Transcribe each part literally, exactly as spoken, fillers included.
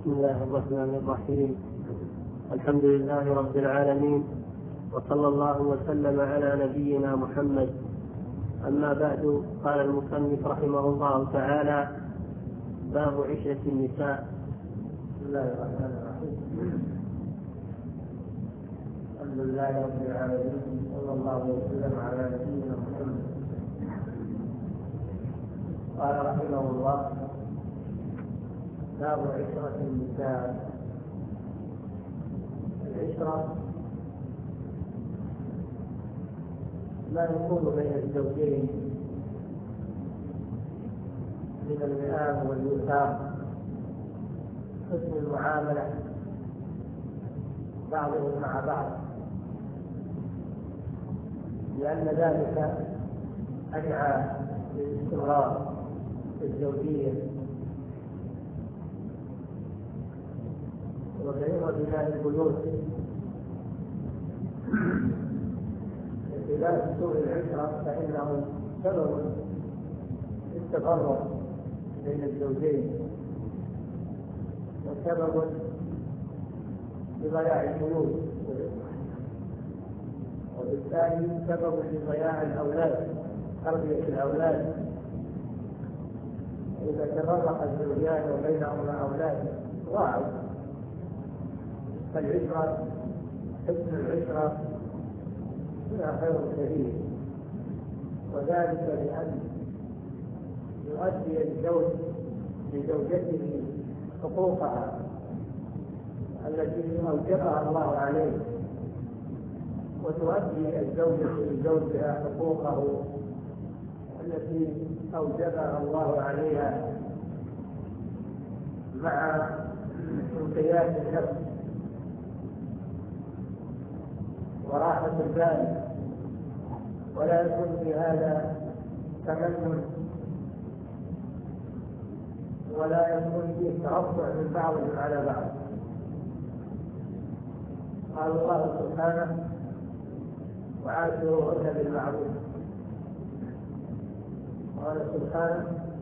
بسم الله الرحمن الرحيم. الحمد لله رب العالمين، وصلى الله وسلم على نبينا محمد. أما بعد، قال المصنف رحمه الله تعالى: باب عشرة النساء. بسم الله الرحمن الرحيم. الحمد لله رب العالمين، صلى الله وسلم على نبينا محمد. قال رحمه الله: باب عشرة النساء. العشرة ما يكون بين الزوجين من الوئام والوثاق، حسن المعاملة بعضهم مع بعض، لأن ذلك أدعى للاستمرار في الزوجية وكثير بناء البيوت. بخلاف سوء العشرة فإنه سبب في التفرق بين الزوجين وسبب لضياع البيوت، وبالتالي سبب لضياع الأولاد، تربية الأولاد. إذا تفرق الزوجان وبينهما أولاد ضاعوا. فالعشرة، حسن العشرة فيها خير كثير، وذلك لأن يؤدي الزوج لزوجته حقوقها التي أوجبها الله عليه، وتؤدي الزوجة لزوجها حقوقه التي أوجبها الله عليها، مع انقياد النفس وراحة البال، ولا يكون في هذا تمنن، ولا يكون فيه ترفع من بعضهم على بعض. قال الله سبحانه: وعاشروهن بالمعروف. قال سبحانه: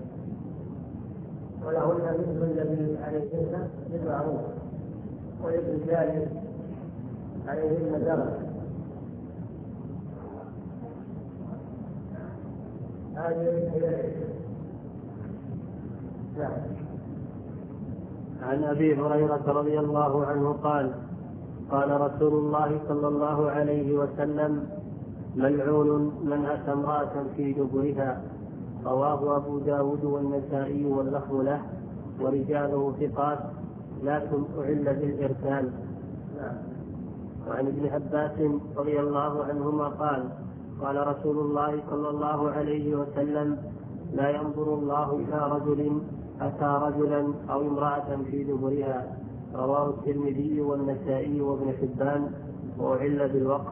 ولهن مثل الذي عليهن بالمعروف وللرجال عليهن درجة. هذه هي. نعم. عن أبي هريرة رضي الله عنه قال: قال رسول الله صلى الله عليه وسلم: ملعون من أتى امرأة في دبرها. رواه أبو داود والنسائي واللفظ له، ورجاله ثقات، لكن أعل بالإرسال. وعن ابن عباس رضي الله عنهما قال: قال رسول الله صلى الله عليه وسلم: لا ينظر الله إلى رجل أتى رجلا أو امرأة في دبرها. رواه الترمذي والنسائي وابن حبان، وأعل بالوقف.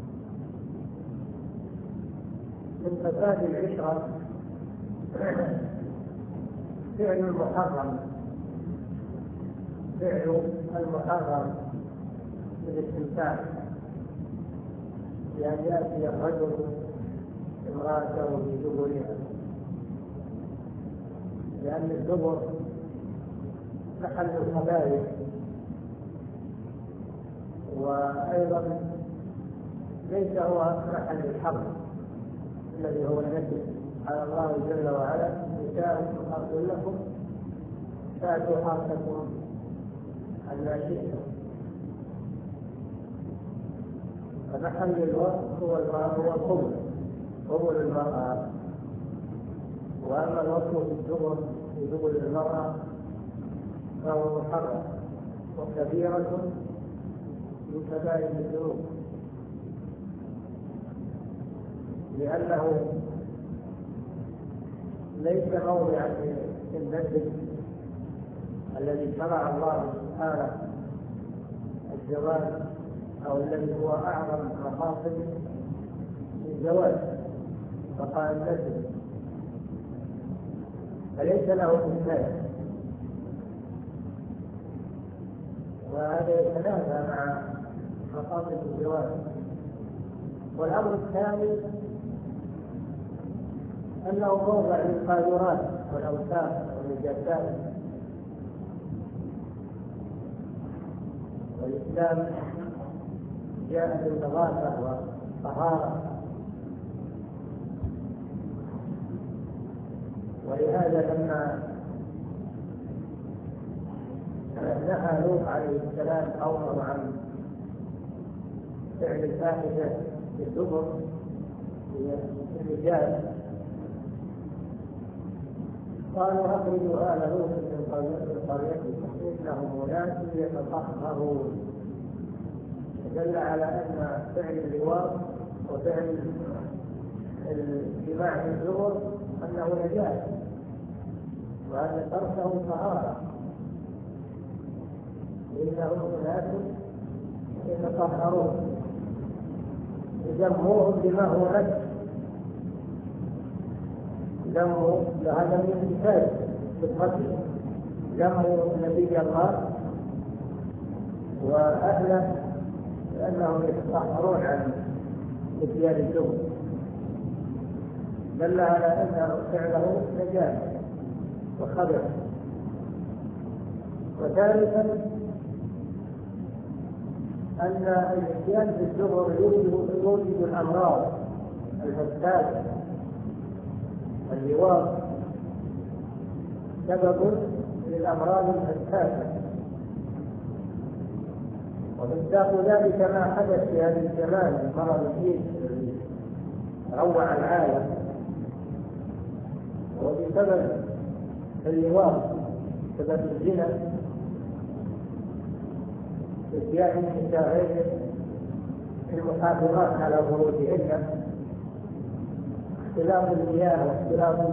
من فساد العشرة فعل المحرم، فعل المحرم بالاستمتاع، بأن يأتي الرجل امرأته في دبرها، لأن الدبر محل الخبائث، وأيضا ليس هو محل الحق الذي هو النسل. قال الله جل وعلا: نساؤكم حرث لكم فأتوا حرثكم أن شئتم. فمحل الوصف هو هو القبل، قبل المرأة. وأما الوصف في الدبر في دبر المرأة فهو محرم وكبيرة من كبائر الذنوب، لأنه ليس موضعا للنسل الذي شرع الله سبحانه الزواج، أو الذي هو أعظم مقاصد الزواج، فقال النسل، فليس له مثال، وهذا يتنافى مع مقاصد الزواج. والأمر الثاني أنه موضع للقاذورات والأوساخ والنجاسات، والإسلام جاء بالنظافة والطهارة، ولهذا لما نهى لوط عليه السلام قومه عن فعل الفاحشة في الدبر الرجال قالوا أخرجوا آل لوط من قريتكم إنهم أناس يتطهرون، دل على أن فعل اللواط وفعل الجماع في الدبر أنه نجاة، وأن تركه طهارة، إنهم أناس يتطهرون، ذموهم بما هو نجس، ذموا لهذا من الكتاب في القتل، ذموا نبي الله وأهله لأنهم يتطهرون عن اتيان الدم، دل على أن فعله نجاة وخبث. وثالثا أن الاتيان بالدبر يوجد الأمراض الفساد، اللواط سبب للأمراض الفسادة، ومصداق ذلك ما حدث في هذا الزمان، المرض الجديد الذي روع العالم، وبسبب اللواط سبب الزنا، اتيان النساء في المحافظات على فروجهن، اختلاف المياه واختلاف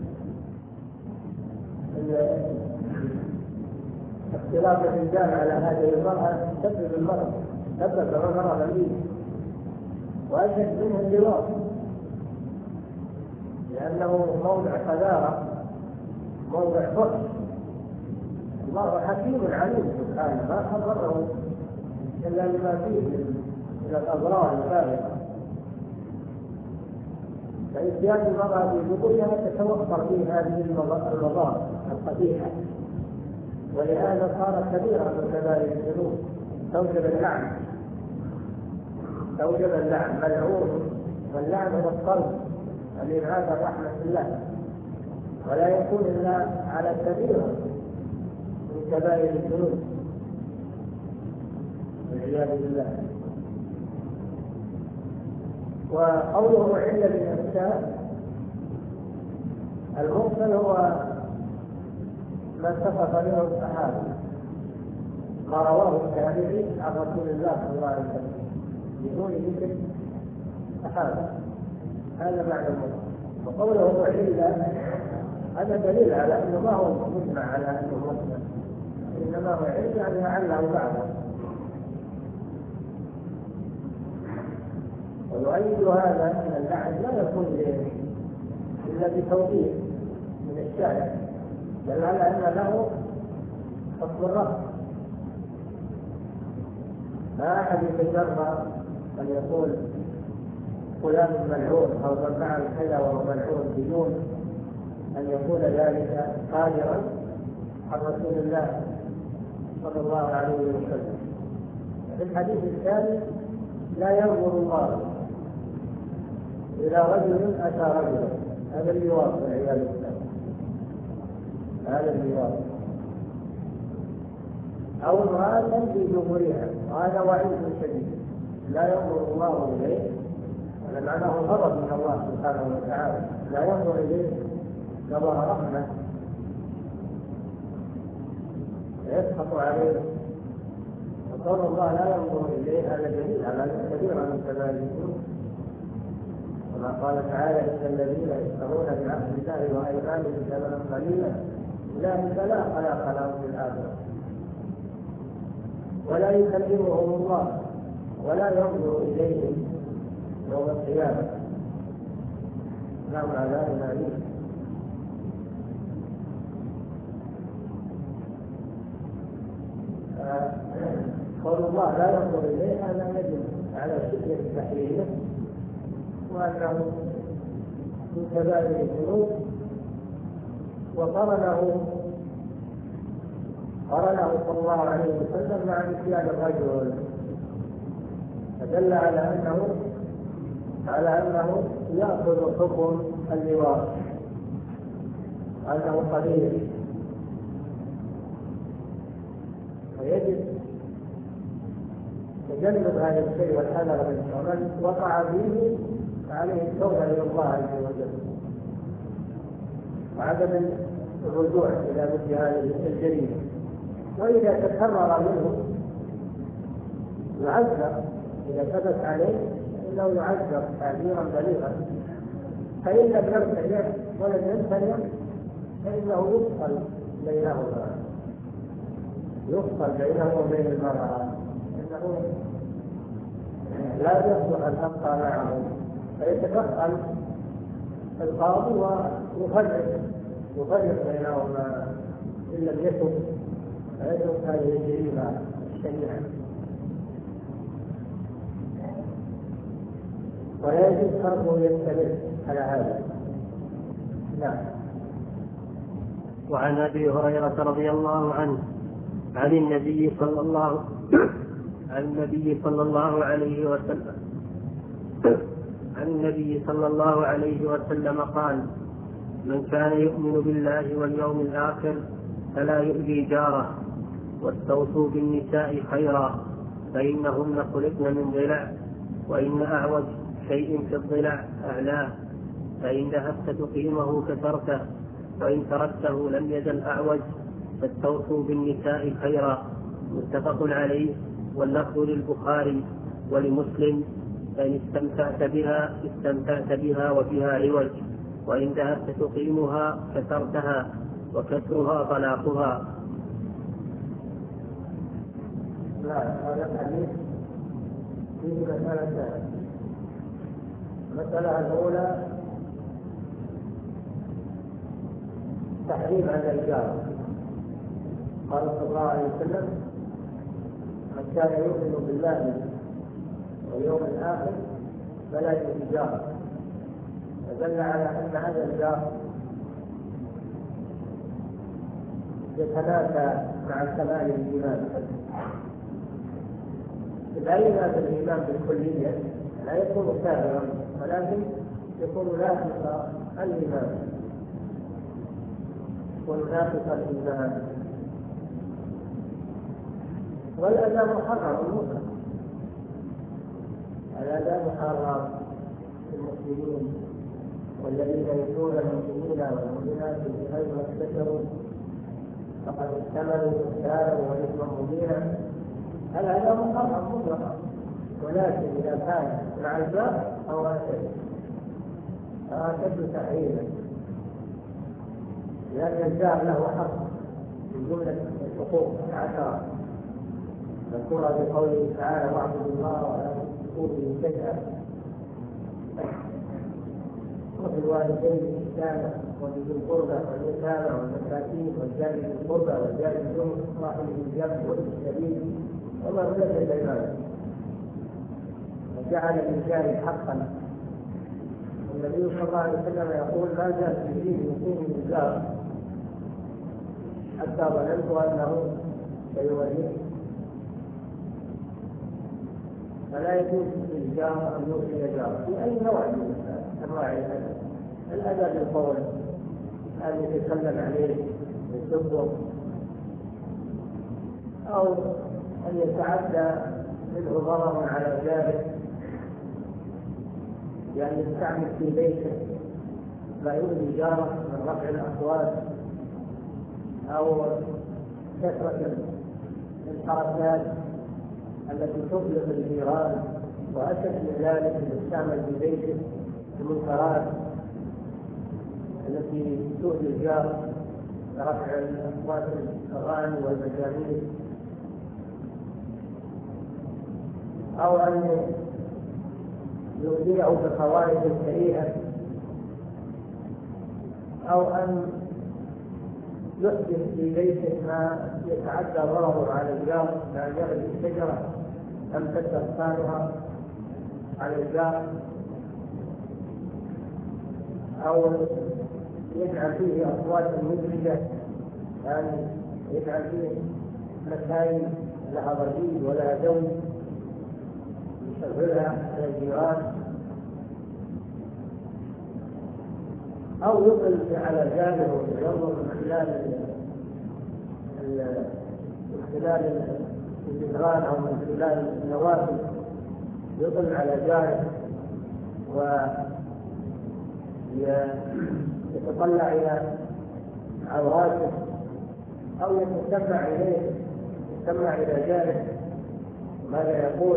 اختلاف الرجال على هذه المرأة تسبب المرض، سبب مرض غليظ، وأشد منه اللواط لأنه موضع قذارة، موضع فحش. الله حكيم عليم سبحانه ما حرره إلا لما فيه من الأضرار الفارقة، فإتيان المرأة في دبرها تتوفر فيه هذه المضار القبيحة، ولهذا صارت كبيرة من كبائر الذنوب، توجب اللعن، توجب اللعن، ملعون، واللعن هو الطرد، الإبعاد عن رحمة الله، ولا يكون إلا على كبيرة من كبائر الذنوب والعياذ بالله. وقوله عند الإنسان المرسل هو ما اتفق له الصحابة، ما رواه التابعي عن رسول الله صلى الله عليه وسلم بدون ذكر الصحابة، هذا معنى المرسل. وقوله عند هذا دليل على أنه ما هو مجمع على أنه مرسل، إنما هو عند أن لعله بعده. ويؤيد هذا أن اللعن لا يكون إلا بتوضيح من الشارع، بل على أن له حكم الرفض، ما أحد يتجرأ أن يقول فلان ملعون أو من فعل كذا وهو ملعون بدون أن يكون ذلك قادرا عن رسول الله صلى الله عليه وسلم. في الحديث الثاني لا ينظر الله إلى رجل أتى رجلا، هذا اللواط والعياذ بالله، هذا اللواط، أو امرأة في دبرها، وهذا وعيد شديد، لا ينظر الله إليه، هذا معناه غضب من الله سبحانه وتعالى، لا ينظر إليه نظر رحمة يسخط عليه، وقول الله لا ينظر إليه هذا دليل على أن كثيرا من كبائر الذنوب، كما قال تعالى إن الذين يشترون بعهد الله وأيمانهم ثمنا قليلا أولئك لا خلاق لهم في الآخرة، ولا يكلمهم الله ولا ينظر إليهم يوم القيامة، لهم عذاب أليم. قول الله لا ينظر إليه هذا يدل على شدة تحريمه، وأنه من كبائر الذنوب، وقرنه قرنه صلى الله عليه وسلم مع نسيان الرجل، فدل على انه على انه ياخذ حكم اللواط، انه قبيح، ويجب تجنب هذا الشيء والحذر منه، ومن وقع فيه فعليه التوبه الى الله عز وجل وعدم الرجوع الى مثل هذه الجريمه. واذا تكرر منه يعذب، اذا ثبت عليه انه يعذب تعذيرا بليغا، فان لم يرتجع ولم يمتنع فانه يفصل بينهما، يفصل بينه وبين المرأة، انه لا يصلح ان ابقى معه، فيتدخل القاضي ويفرق يفرق بينهما ان لم يكن فيترك هذه الجريمه الشنيعه. ولا يجوز فرضه يستمر على هذا. نعم. وعن ابي هريره رضي الله عنه عن النبي صلى الله عن النبي صلى الله عليه وسلم عن النبي صلى الله عليه وسلم قال: من كان يؤمن بالله واليوم الآخر فلا يؤذي جاره، واستوصوا بالنساء خيرا فإنهن خلقن من ضلع، وإن أعوج شيء في الضلع أعلاه، فإن ذهبت تقيمه كسرته، وإن تركته لم يزل أعوج، فاستوصوا بالنساء خيرا. متفق عليه، واللفظ للبخاري ولمسلم: فإن استمتعت بها استمتعت بها وفيها عوج، وإن ذهبت تقيمها كسرتها، وكسرها طلاقها. لا، هذا الحديث فيه مسألتان. المسألة الأولى تحريم هذا الجار. قال صلى الله عليه وسلم: من كان يؤمن بالله واليوم الآخر فلا يؤذي جاره، فدل على أن هذا الجار يتنافى مع كمال الإيمان. لا ينافي الإيمان بالكلية، لا يكون كافرا، ولكن يكون ناقص الإيمان، يكون ناقص الإيمان. والأذى محرم مطلق، الأذى محرم للمسلمين، والذين يؤذون المؤمنين والمؤمنات بغير ما اكتسبوا فقد احتملوا بهتانا وإثما مبينا. الأذى محرم مطلقا، ولكن إذا كان مع الجار أو أشد أشد تحريما، لأن الجار له حق من جملة الحقوق العشرة مذكورة بقوله تعالى: واعبدوا الله ولا تشركوا به شيئا، وفي الوالدين إحسانا، وبذي القربى واليتامى والمساكين والجار ذي القربى والجار الجنب صاحب الجنب وابن السبيل وما ملك العباد، وجعل للجار حقا. والنبي صلى الله عليه وسلم يقول: ما زال في دين يقيم الجار حتى ظننت أنه سيورثه. فلا يجوز للجار أن يؤذي جاره في أي نوع من أنواع الأذى. الأذى بالقول، أن يتكلم عليه بالسب، أو أن يتعدى منه ضرر على جاره، يعني يستعمل في بيته ما يؤذي جاره من رفع الأصوات أو كثرة الحركات التي تطلق الجيران، وأشد من ذلك يستعمل في بيته المنكرات التي تؤذي الجار كرفع الأصوات الأغاني والمجاميع، أو أن يؤذيه بخوارج كريهة، أو أن يحدث في بيته ما يتعدى ضرره على الجار، كأن يغرس الشجرة تمتد أغصانها على الجار، أو يجعل فيه أصوات مزعجة، يعني يجعل فيه مكاين لها ضجيج ولها جو يشغلها على الجيران، أو يطل على جانبه وينظر من خلال من خلال الجدران أو من خلال النوافذ، يطل على جانب ويتطلع إلى عوراته، أو يتسمع إليه يستمع إلى جانب ماذا يقول.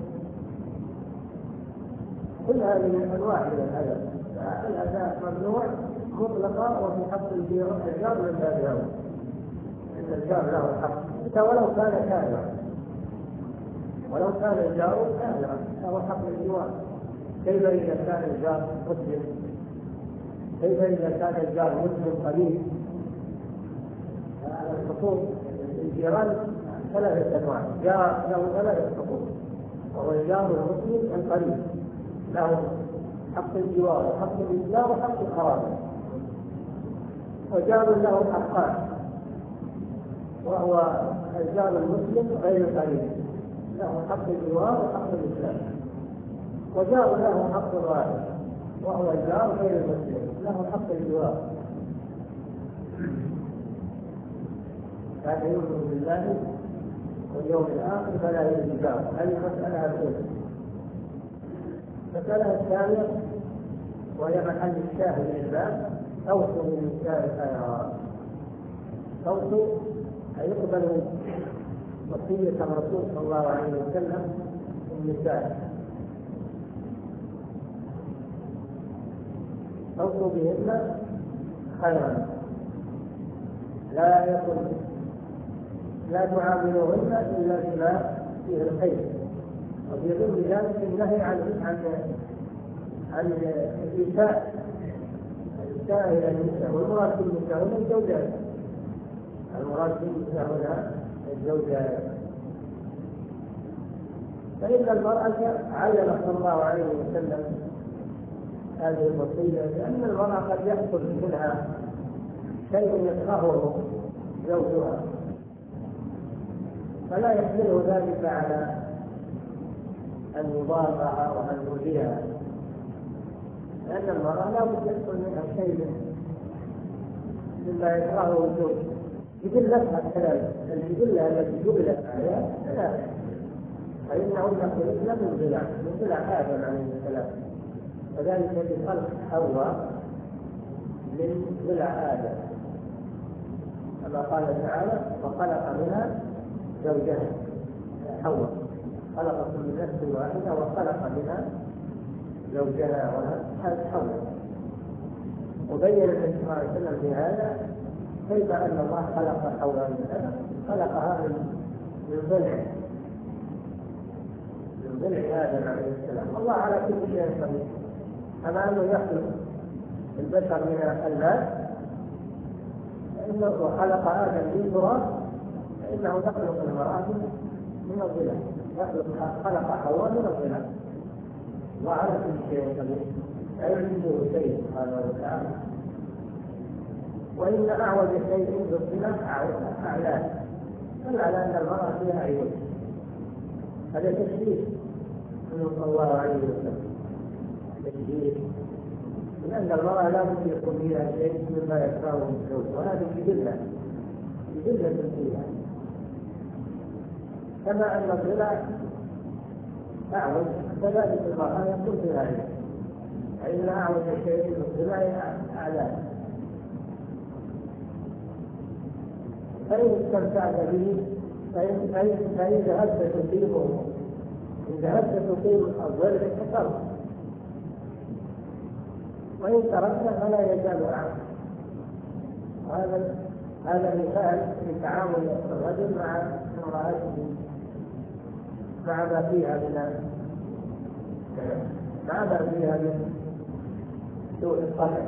كل هذه من أنواع من الأذى. الأذى ممنوع مطلقا، وفي حق الجار من باب أولى، إن الجار له حق حتى ولو كان كافرا، ولو كان الجار كافرا له حق الجوار. كيف إذا كان الجار مسلم؟ كيف إذا كان الجار مسلم قليل؟ الحقوق الجيران ثلاثة أنواع، جار له ثلاثة حقوق، وهو الجار المسلم القريب له حق الجوار وحق الإسلام وحق القرابة، وجار له حقان، وهو الجار المسلم غير القريب له حق الجوار وحق الإسلام، وجار له حق الوارث وهو الجار غير المسلم له حق الجوار. كان يؤمن بالله واليوم الآخر فلا يجوز جار. هذه المسألة الأولى. المسألة الثانية وهي محل الشاهد للباب: أوصوا بالنساء خيرا. أوصوا أي يقبل وصية الرسول صلى الله عليه وسلم النساء، أوصوا بهن خيرا، لا يكن لا تعاملوهن إلا بما فيه الخير. وفي ضمن ذلك النهي عن عن عن الإيتاء الإيتاء إلى النساء، والمراد بالنساء هنا الزوجات، المراد بالنساء هنا الزوجات. فإن المرأة علم صلى الله عليه وسلم هذه الوصية، لأن المرأة قد يحصل منها شيء يكرهه زوجها، فلا يحمله ذلك على أن يضارها وأن يؤذيها، لأن المرأة لا بد يحصل منها شيء مما يكرهه الزوج، يدلتها الكلام الجبلة التي جبلت عليها ثلاثة، فإنه يخرجن من ضلع من ضلع آدم عليه السلام، وذلك بخلق حواء من ضلع آدم، كما قال تعالى: وخلق منها زوجها حواء، خلق من نفس واحدة وخلق منها زوجها حواء. وبين النبي صلى الله عليه وسلم في هذا كيف أن الله خلق حواء من آدم، خلقها من ضلع من ضلع آدم عليه السلام. الله على كل شيء قدير، كما أنه يخلق البشر من الماء فإنه خلق آدم من تراب، فإنه يخلق المرأة من الضلع، يخلق خلق حواء من الضلع. وعلى كل شيء قدير، علمه شيء سبحانه وتعالى. وإن أعوج شيء بالضلع أعلاه، دل على أن المرأة فيها عيوب. هذا تشريف منه صلى الله عليه وسلم، تشريف، لأن المرأة لا بد يكون فيها شيء مما يكرهه الزوج، وهذه جبلة جبلة فيها، كما أن الضلع أعوج كذلك المرأة يكون فيها عيوب، فإن أعوج شيء بالضلع أعلاه. فإن استمتعت به فإن فإن ذهبت تقيمه، إن ذهبت تقيم الضلع كثرت، وإن تركت فلا يزال أعمى. هذا هذا مثال في تعامل الرجل مع امرأته، مع ما فيها من مع ما فيها من سوء الطبع.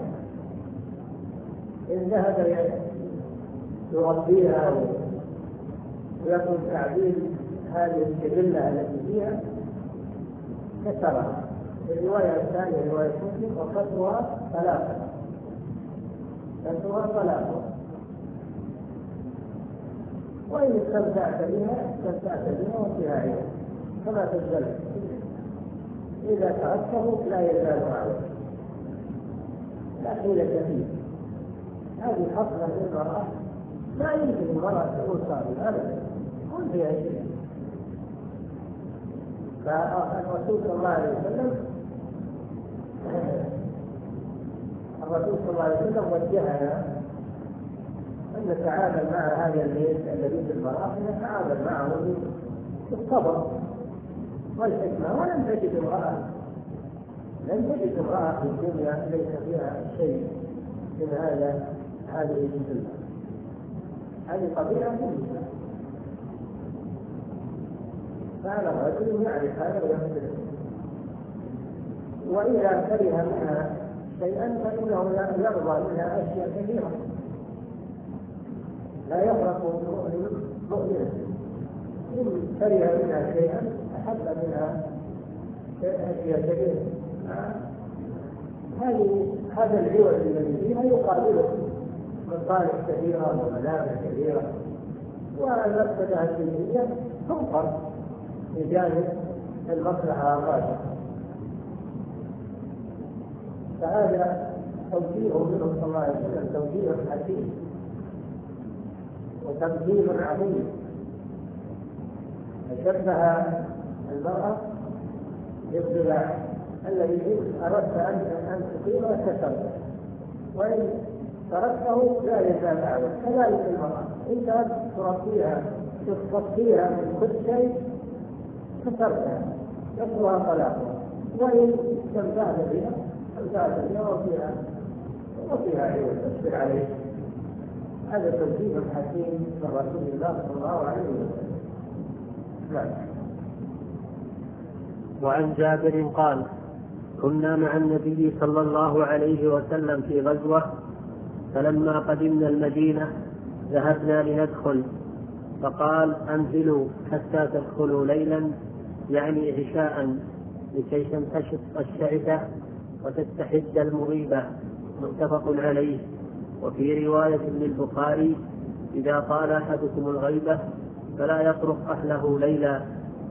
إن ذهب يربيها ويكون تعديل هذه الجبلة التي فيها كسرها. الرواية الثانية رواية مسلم: وكسرها ثلاثة، كسرها ثلاثة. وإن استمتعت بها استمتعت بها وفيها عيب كما في الزلف، إذا تركته لا يزال عليك، لا حيلة فيه. هذه حصلة للمرأة لا يمكن المرأة تقول صابرة أبدا، كل فيها شيء. فالرسول صلى الله عليه وسلم الرسول صلى الله عليه وسلم وجهنا أن نتعامل مع هذا الذي في المرأة، أن نتعامل معه بالصبر والحكمة. ولم تجد امرأة لم تجد امرأة في الدنيا ليس فيها شيء من هذا هذه الجملة، هذه طبيعة كلها. فهذا الرجل يعرف هذا ويقدره، وإذا كره منها شيئا فإنه لا يرضى منها أشياء كثيرة، لا يفرق مؤمنا. إن كره منها شيئا أحب منها أشياء كثيرة. هذه هذا العوج الذي فيها يقابله مصالح كثيرة ومنافع كثيرة، والمفسدة الدينية تنقر بجانب المصلحة الراجحة. فهذا توجيه منه صلى الله عليه وسلم توجيه حكيم وتمثيل عظيم. شبه المرأة بالضلع الذي إن أردت أن تقيمه كسرته، وإن تركته لا يزال أعلى. كذلك المرأة إن تربيها تصفيها من كل شيء كسرتها يصلها طلاقها، وإن استمتعت بها استمتعت بها وفيها وفيها عيوب تصبر عليه. هذا توجيه حكيم من رسول الله صلى الله عليه وسلم. نعم. وعن جابر قال: كنا مع النبي صلى الله عليه وسلم في غزوة، فلما قدمنا المدينة ذهبنا لندخل، فقال: أنزلوا حتى تدخلوا ليلا، يعني عشاء، لكي تنتشط الشعثة وتستحد المغيبة. متفق عليه. وفي رواية للبخاري: إذا طال أحدكم الغيبة فلا يطرق أهله ليلا.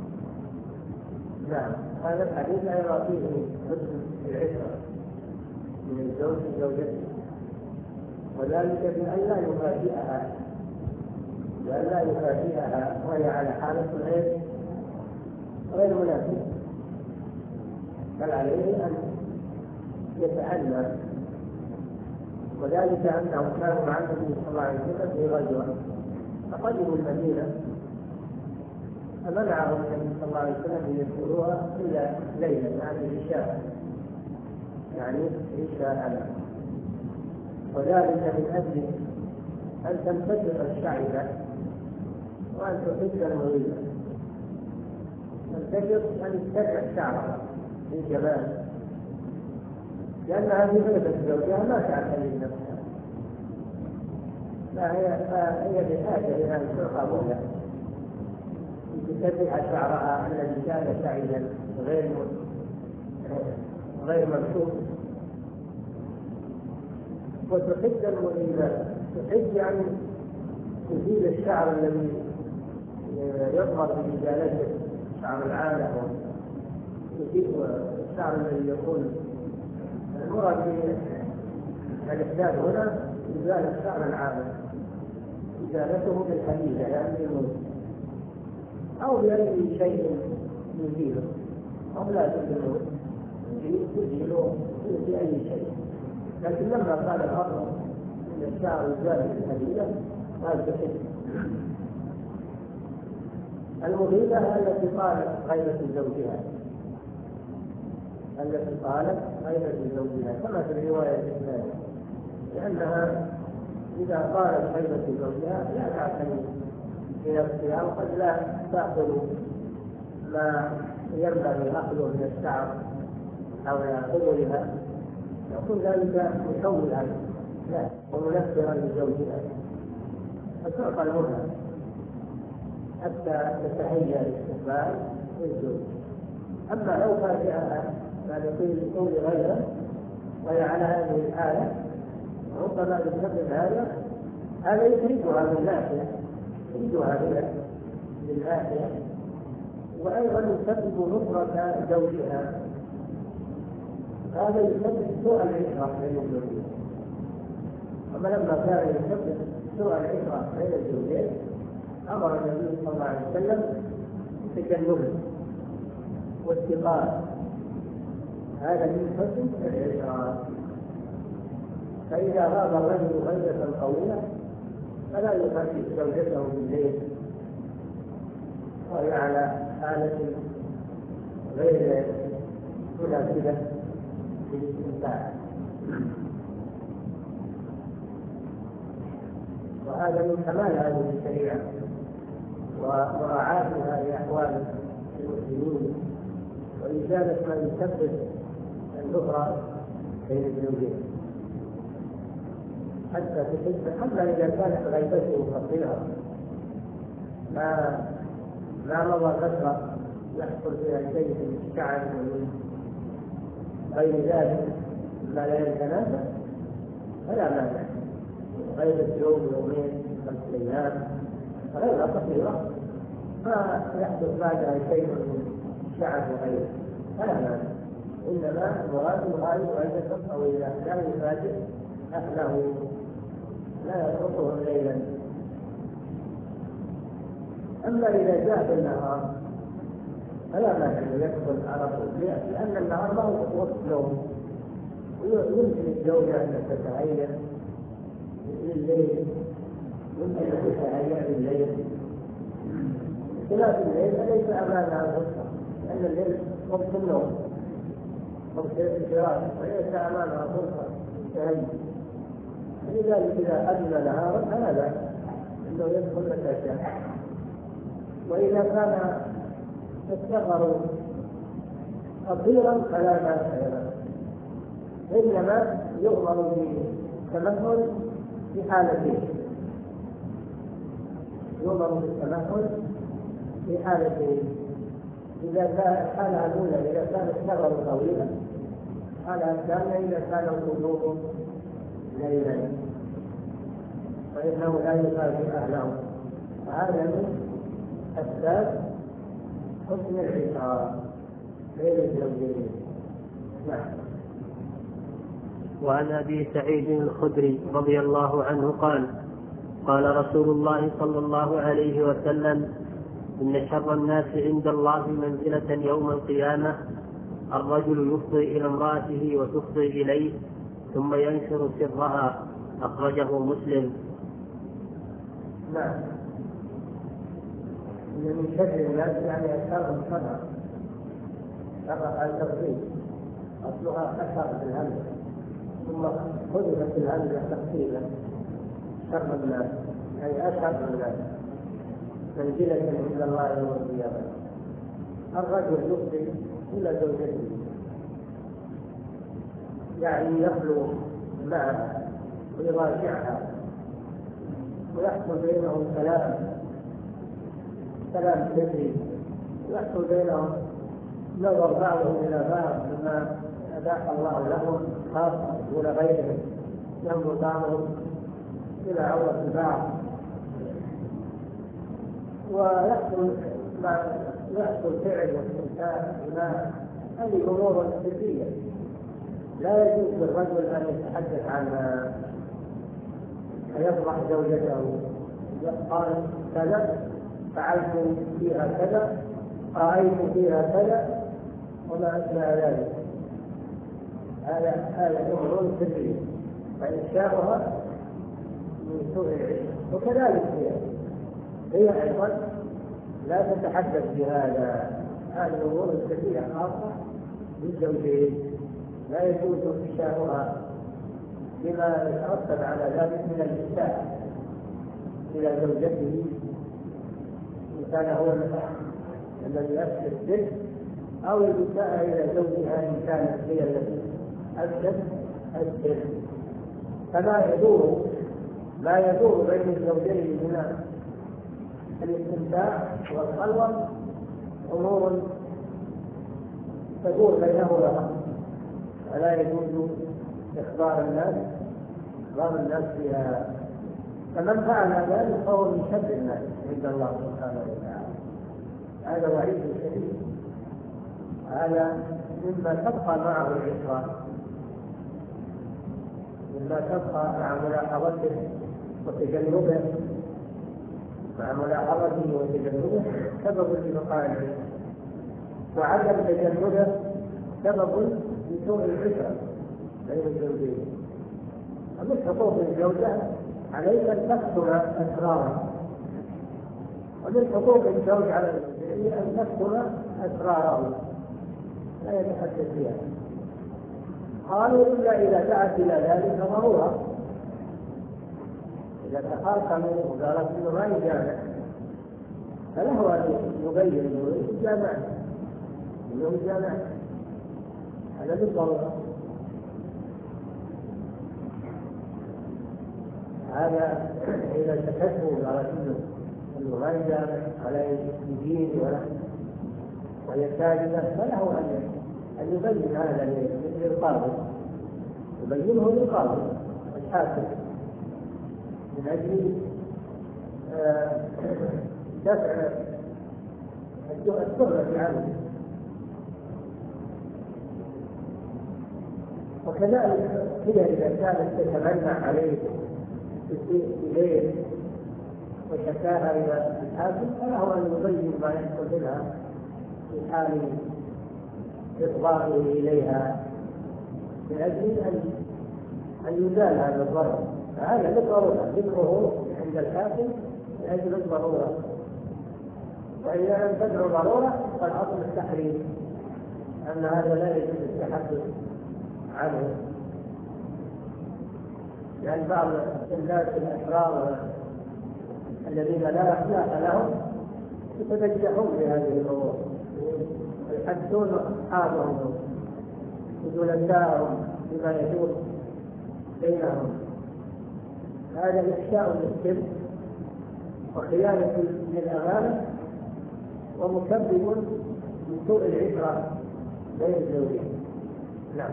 نعم. هذا الحديث أيضا فيه حسن العشرة من الزوج لزوجته، وذلك بأن لا يفاجئها بأن لا يفاجئها وهي على حالة غير غير مناسبة، بل عليه أن يتأنى. وذلك أنهم كانوا مع النبي صلى الله عليه وسلم في غزوة، فقدموا المدينة فمنعهم النبي صلى الله عليه وسلم ان يدخلوها الا ليلا، يعني عشاء، يعني عشاء. وذلك من اجل ان تنفجر الشعثة وان تحد المغيبة. تنفجر ان تسترجع شعرها للجمال، لانها في غيبة زوجها ما تعتني بنفسها، فهي فهي بحاجه الى ان تلقى مهله تتبع شعرها الذي كان سعيدا غير غير مكشوف، وتحد المغيبات. تحد يعني تزيل الشعر الذي يظهر بإزالته، شعر العانة، وتزيل الشعر الذي يكون المراد بالإحداث هنا إزالة الشعر العانة، إزالته بالحديدة يعني بالموت أو بأي شيء يزيله، أو لا تزيله تزيله بأي شيء. لكن لما قال الأمر أن الشعر يزال بالحديدة قال بحد. المغيبة التي طالت غيبة زوجها، التي طالت غيبة زوجها كما في الرواية الثانية، لأنها إذا طالت غيبة زوجها لا تعتني بنفسها، وقد لا تأخذ ما ينبغي أخذه من الشعر أو قبلها، يكون ذلك مشوها لا ومنفرا لزوجها، فتعطى المهلة حتى تتهيأ لاستقبال الزوج. أما لو فاجأها فلقيل قول غيره وهي على هذه الحالة ربما يستقبل هذا هذا يخرجها من ناحية تريدها للآخرة، وأيضا يسبب نصرة زوجها. هذا يسبب سوء العشرة بين الزوجين. أما لما كان يسبب سوء العشرة بين الزوجين أمر النبي صلى الله عليه وسلم بتجنبه واتقاء هذا من حسن العشرة. فإذا غاب الرجل غيبة طويلة فلا يخرج زوجته بالليل وهي على حالة غير مناسبة للاستمتاع، وهذا من كمال هذه الشريعة ومراعاتها لأحوال المسلمين وإزالة ما يسبب النفرة بين الزوجين، حتى تحس حتى إذا كانت غيبته خطيرة ما ما مضى فترة يحصل فيها شيء من الشعر ومن غير ذلك ما لا يتناسب فلا مانع. غيبة يوم يومين خمس أيام غير خطيرة ما يحدث بعدها شيء من الشعر وغيره فلا مانع، إنما المراد الغالب غيبة طويلة لا يفاجئ أهله لا يتركه ليلا. أما إذا جاء في النهار فلا مانع أن يدخل على طول، لأن النهار ما هو وقت نوم، يمكن الزوجة أن تتهيأ لليل، يمكن أن تتهيأ لليل، خلاف الليل فليس أمامها فرصة، لأن الليل وقت النوم وقت الفراش وليس أمامها فرصة تهيأ. لذلك إذا أدنى نهارا فلا بأس أنه يدخل متى شاء. وإذا كان السفر قصيرا فلا بأس أيضا، إنما يؤمر بالتمهل في حالتين، يؤمر بالتمهل في حالتين. إذا كان الحالة الأولى إذا كان السفر طويلا، الحالة الثانية إذا كان القلوب ليلا فإنه لا يفاجئ أهله، وهذا من أسباب حسن العشرة بين الزوجين. نعم. وعن أبي سعيد الخدري رضي الله عنه قال قال رسول الله صلى الله عليه وسلم: إن شر الناس عند الله منزلة يوم القيامة الرجل يفضي إلى امرأته وتفضي إليه ثم ينشر سرها. أخرجه مسلم. نعم. إن من شر الناس يعني أشر الشر، شر التفضيل أصلها أشر بالهمزة ثم حذفت الهمزة تفصيلا، شر الناس أي أشر الناس منزلة عند الله يوم القيامة. الرجل يفضي إلى زوجته يعني يخلو معها ويراجعها ويحصل بينهم كلام كلام سري، ويحصل بينهم نظر بعضهم إلى بعض بما أباح الله لهم خاصة دون غيرهم، ينظر بعضهم إلى عورة بعض، ويحصل يحصل فعل واستمتاع بما هذه أمور سرية لا يجوز للرجل أن يتحدث عنها، فيفرح زوجته قال كذا، فعلت فيها كذا، رأيت فيها كذا وما أشبه ذلك. هذا هذا أمر سري فإنشاؤها من سوء العلم. وكذلك هي هي أيضا لا تتحدث بهذا، هذه الأمور السرية خاصة بالزوجين لا يجوز إفشاؤها بما يترتب على ذلك من الإساءة إلى زوجته، إن كان هو الذي يفشي السر، أو الإساءة إلى زوجها إن كانت هي التي أفشت السر. فما يدور ما يدور بين الزوجين من الاستمتاع والخلوة أمور تدور بينهما، ولا يجوز إخبار الناس إخبار الناس فيها. فمن فعل ذلك فهو من شر الناس عند الله سبحانه وتعالى. هذا وعيد شديد، هذا مما تبقى معه العشرة، مما تبقى مع ملاحظته وتجنبه، مع ملاحظته وتجنبه سبب لبقائه، وعدم تجنبه سبب لسوء العشرة بين الزوجين. ومن حقوق الزوجة عليك أن تكتم أسرارها، ومن حقوق الزوج على الزوجة أن تكتم أسراره لا يتحدث فيها. قالوا إلا إذا دعت إلى ذلك ضرورة، إذا تخاصموا وقالت إنه ما يجامع فله أن يبين إنه يجامع إنه يجامع هذا بالضرورة. هذا إذا تكتبوا قالت إنه ما يجامع ولا يجين ولا وهي كاذبة فله أن يبين هذا للقاضي، يبينه للقاضي الحاكم من أجل دفع التهمة عنه. وكذلك هي إذا كانت تتمنع عليه إليه وشكاها إلى الحاكم فله أن يبين ما يحصل منها في حال إصغائه إليها من أجل أن أن يزال هذا الضرر. هذا بالضرورة ذكره عند الحاكم من أجل الضرورة، وإذا لم تدعو ضرورة فالأصل التحريم أن هذا لا يجوز التحدث عنه، لأن بعض الناس الأشرار الذين لا أخلاق لهم يتبجحون بهذه الأمور ويحدثون أصحابهم وجلسائهم بما يدور بينهم. هذا إفشاء للسر وخيانة للأمانة ومسبب لسوء العشرة بين الزوجين. نعم.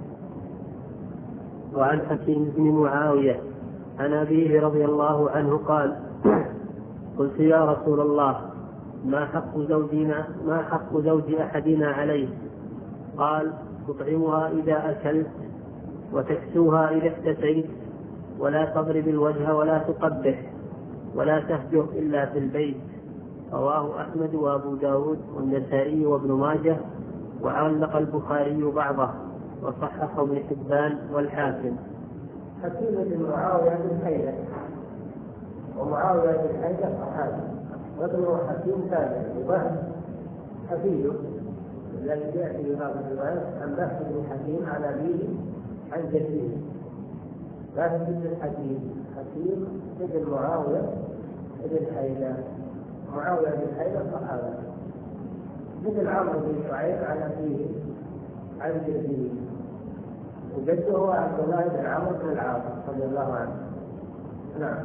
وعن حكيم بن معاوية عن أبيه رضي الله عنه قال: قلت يا رسول الله ما حق زوجنا ما حق زوج أحدنا عليه؟ قال: تطعمها إذا أكلت وتكسوها إذا احتسيت ولا تضرب الوجه ولا تقبح ولا تهجر إلا في البيت. رواه أحمد وأبو داود والنسائي وابن ماجه، وعلق البخاري بعضه وصححه ابن حبان والحاكم. حكيم بن معاوية بن حيدة، ومعاوية بن حيدة صحابي، وابنه حكيم تابعي وبهز حفيده الذي يأتي ببعض الروايات عن بهز بن حكيم عن أبيه عن جده. بهز بن حكيم حكيم ابن معاوية بن حيدة، معاوية بن حيدة صحابي، مثل عمرو بن شعيب عن أبيه عن جده، وجده هو عبد الله بن عمرو بن العاص رضي الله عنه. نعم.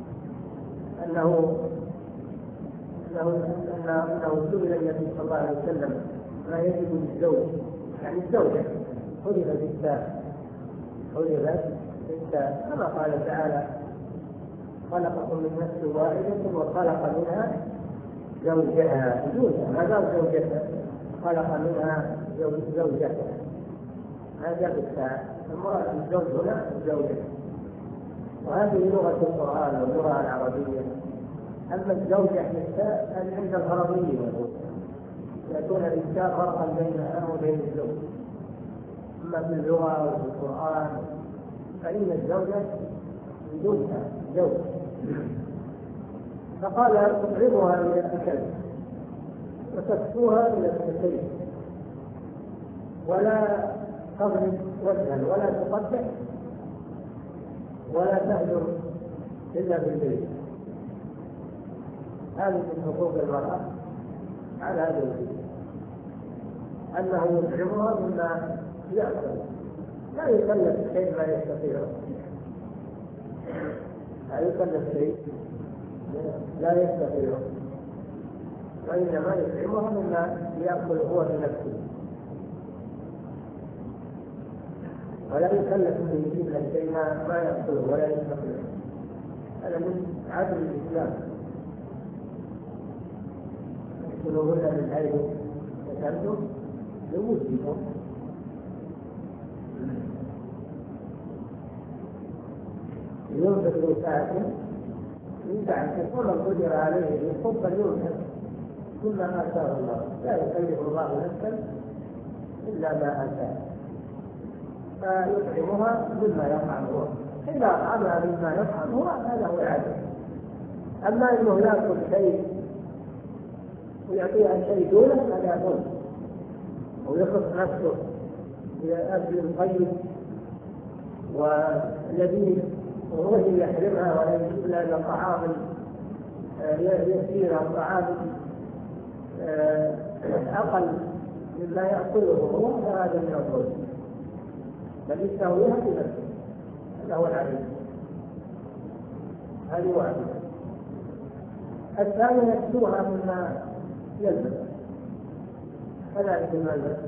أنه أنه أنه سئل النبي صلى الله عليه وسلم ما يجب للزوج، يعني الزوجة خلقت بالتاء خلقت بالتاء كما قال تعالى: خلقكم من نفس واحدة وخلق منها زوجها. زوجها ما قال زوجها، خلق منها زوجها، هذا بالتاء. المراد الزوج هنا الزوجة، وهذه لغة القرآن واللغة العربية. أما الزوجة بالتاء هذه عند العربية يكون بالتاء فرقا بينها وبين الزوج. أما في اللغة وفي القرآن فإن الزوجة بدون تاء زوج. فقال: تطعمها من الأكل وتكسوها من التسيب ولا تضرب وجها ولا تقبح ولا تهجر إلا بالبيت. هذه من حقوق المرأة على زوجها، أنه يطعمها مما يأكل، لا يكلف شيء ما يستطيعه، لا يكلف شيء لا يستطيعه، وإنما يطعمها مما يأكل هو بنفسه، ولا يكلف به إلا شيء ما يأكله ولا يستطيعه. هذا من عدل الإسلام. يقولون من حيث سكنتم لوجدكم. ينفق ذو ساعة من سعته ومن قدر عليه رزقه فلينفق مما آتاه الله، لا يكلف الله نفسا إلا ما آتاه، فيطعمها مما يطعم هو. إذا أطعمها مما يطعم هو هذا هو العدل. أما أنه يأكل شيء ويعطيها شيء دونه هذا ظلم، ويخص نفسه بأكل طيب والذي وهي يحرمها ولا يجيب لها طعام يسير أو طعام أقل مما يأكله هو، فهذا من الظلم، بل يستويها بنفسه. هذا هو العدل. هذه واحدة. الثانية يكسوها مما يلبس، كذلك الملبس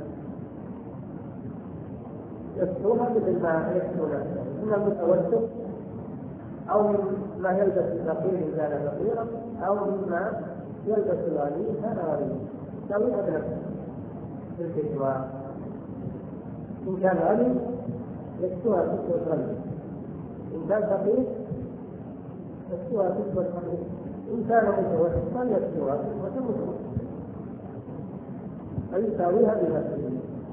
يكسوها مثل ما يكسو نفسه، إما المتوسط أو مما يلبس الفقير إن كان فقيرا، أو مما يلبس الغني إن كان غنيا، يسويها بنفسه في الكسوة. إن كان غني يكسوها كسوة غني، إن كان فقير يكسوها كسوة فقير، إن كان متوسطا يكسوها كسوة متوسطة، فيساويها بنفسه.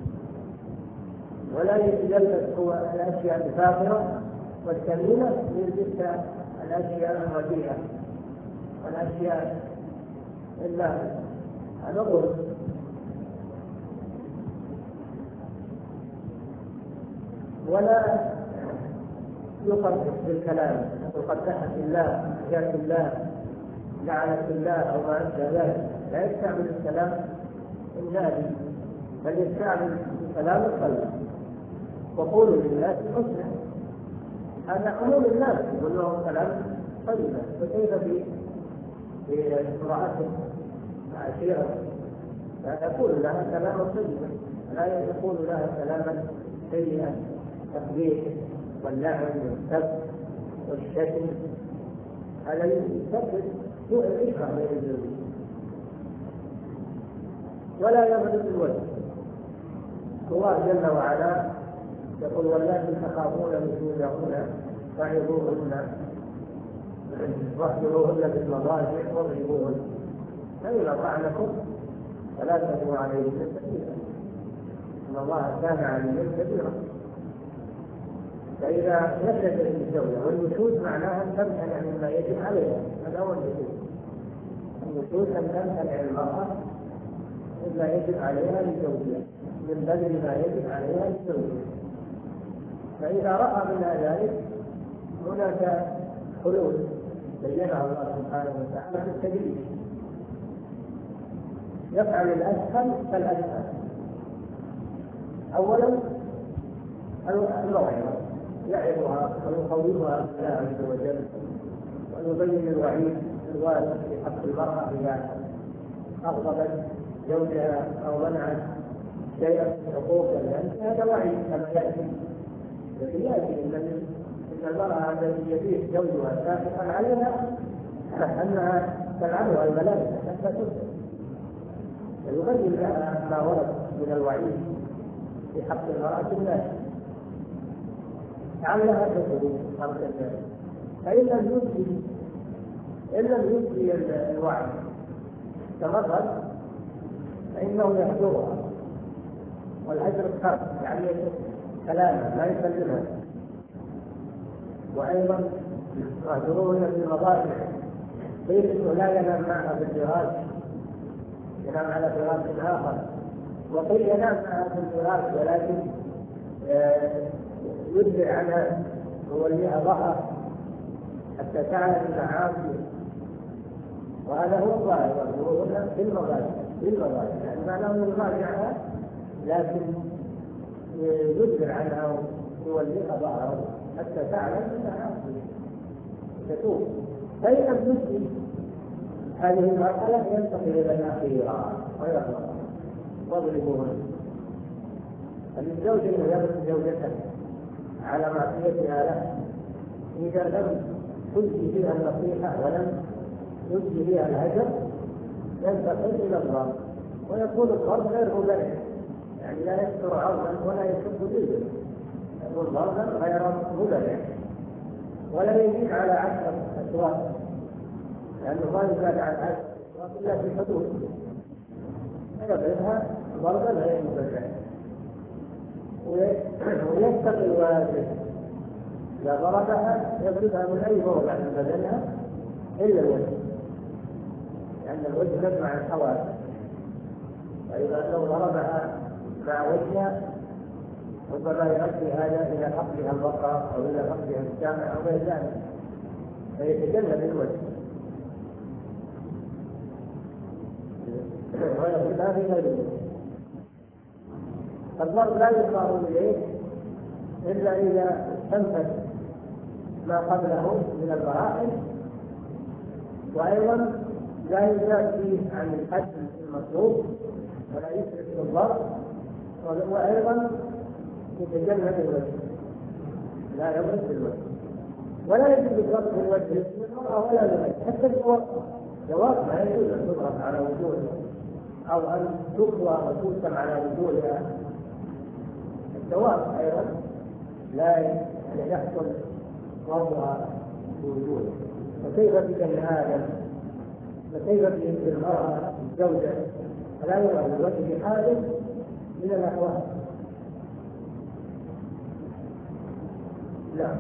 ولا يلبس هو الأشياء الفاخرة والثمينة، يلبس الأشياء الرديئة والأشياء الناقصة، هذا ظلم. ولا يقدس بالكلام، يقدح الله، جاء الله، لعنة الله أو ما أشبه ذلك. لا يستعمل الكلام النادي، بل يستعمل كلام القلب. وقولوا للناس حسنا، هذا عموم الناس يقول لهم كلام طيبا. فكيف في في امرأة عشيرة فيقول لها كلاما طيبا، لا يقول لها كلاما سيئا، التقبيح واللعن والسب والشتم، هذا يسبب سوء العشرة بين الزوجين. ولا يضرب الوجه. الله جل وعلا يقول واللاتي تخافون نشوزهن فعظوهن واهجروهن في المضاجع واضربوهن، فإن أطعنكم فلا تبغوا عليهن سبيلا إن الله كان عليا كبيرا. فإذا نشزت الزوجة، والنشوز معناها أن تمتنع مما يجب عليها، هذا هو النشوز. النشوز أن تمتنع المرأة مما يجب عليها لزوجها من بذل ما يجب عليها لزوجها. فإذا رأى منها ذلك هناك حلول بينها الله سبحانه وتعالى في التدريج. يفعل الأسهل فالأسهل. أولا الموعظة، يعظها ويخوفها بالله عز وجل، ويبين الوعيد الوارد في حق المرأة إذا أغضبت زوجها أو منعت شيئا من حقوقها، لأن هذا وعيد كما يأتي. لكن يأتي أن المرأة التي يبيع زوجها سابقا عليها أنها تلعنها الملائكة حتى تسلم، ويبين لها ما ورد من الوعيد في حق المرأة الناس لعلها تسلم قبل ذلك. فإن لم يبدي إن لم يبدي الوعي تمرد فإنه يحضرها، والهجر الخاص يعني كلاما لا يسلمها. وأيضا يهجرون في المضاجع، قيل إنه لا ينام معها في الفراش، ينام على فراش آخر، وقيل ينام معها في الفراش ولكن يدفع عنها ويوليها ظهر حتى تعلم المعاصي. وهذا هو الظاهر، يقولون في المضاجع في المضاجع يعني معناه يراجعها لكن يدفع عنها ويوليها ظهره حتى تعلم المعاصي تتوب. فإن لم تسلم هذه المرحلة ينتقل إلى الأخيرة ويخلص واضربوهن. فالزوج إنه يضرب زوجته على معصيتها له إذا لم تجزي فيها النصيحة ولم يجزي فيها الهجر ينتقل إلى الضرب، ويكون الضرب غير مبرح، يعني لا يكثر عرضا ولا يشد جلدا، يكون ضربا غير مبرح، ولا يزيد على عشر أشواط، لأنه ما يزاد عن عشر أشواط إلا في حدود، فيضربها ضربا غير مبرح. ويتقي الواجب إذا ضربها يضربها من أي موضع من بدنها إلا الوجه، لأن الوجه يجمع الحواس، وإذا لو ضربها مع وجهها ربما يؤدي هذا إلى فقدها البقرة أو إلى فقدها السامع أو غير ذلك، فيتجنب الوجه ويضربها في غير الوجه. الضرب لا يصار إليه إلا إذا استنفذ ما قبله من البراءة، وأيضا لا يزاد فيه عن الحد المطلوب ولا يسرف في الضرب، وأيضا يتجنب الوجه، لا يضرب بالوجه، ولا يجوز الضرب بالوجه للمرأة ولا للرجل، حتى الجواب جواب ما يجوز أن تضرب على وجوهها أو أن تقوى وتوسم على وجوهها. الجواب أيضا لا يحصل ضربها بوجوده، فكيف ببني آدم، فكيف بالمرأة الزوجة، فلا يرى الوجه حال من الأحوال. لا،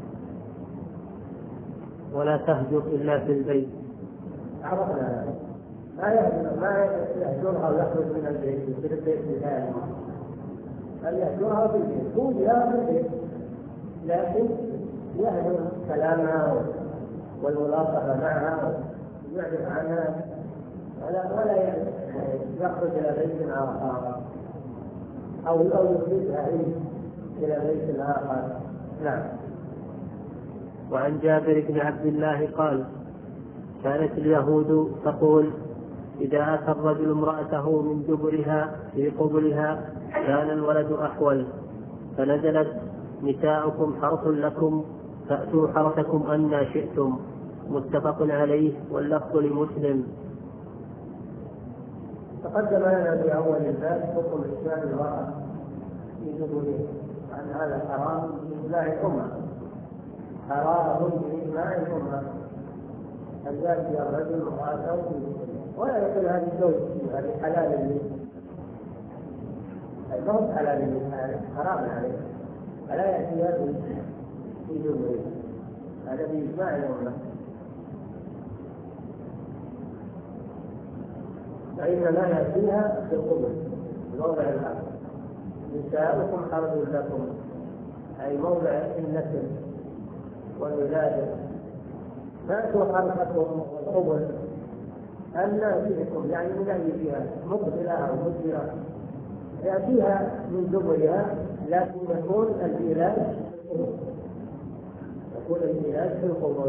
ولا تهجر إلا في البيت. عرفنا ما يهجر ما يهجرها ويخرج من البيت في البيت بثاني، بل يهجرها في البيت، توجدها في البيت، لكن يهجر كلامها والملاطفة معها ويعرف عنها، ولا ولا يخرج إلى بيت آخر أو أو يخرجها إلى بيت آخر. نعم. وعن جابر بن عبد الله قال: كانت اليهود تقول: إذا أتى الرجل امرأته من دبرها في قبلها كان الولد أحول، فنزلت: نساؤكم حرث لكم فأتوا حرثكم أنى شئتم. متفق عليه، واللفظ لمسلم. تقدم لنا في أول الباب حكم إسلام المرأة في دبرها، عن هذا حرام بإجماع الأمة، حرام بإجماع الأمة أن يأتي الرجل امرأته في دبرها، ولا يقول هذه زوجتي هذه حلال لي، أي ما هو حلال لي، حرام عليه، فلا يأتي في دبرها، هذا بإجماع الأمة. فإنما يأتيها في القبر موضع الآخر. نساؤكم حرث لكم، أي موضع النسل والولادة، فأتوا حرثكم والقبر أنى شئتم، يعني من أي جهة، مقبلة أو مدبرة، يأتيها من دبرها، لكن يكون العلاج في القبور، يكون العلاج في القبور،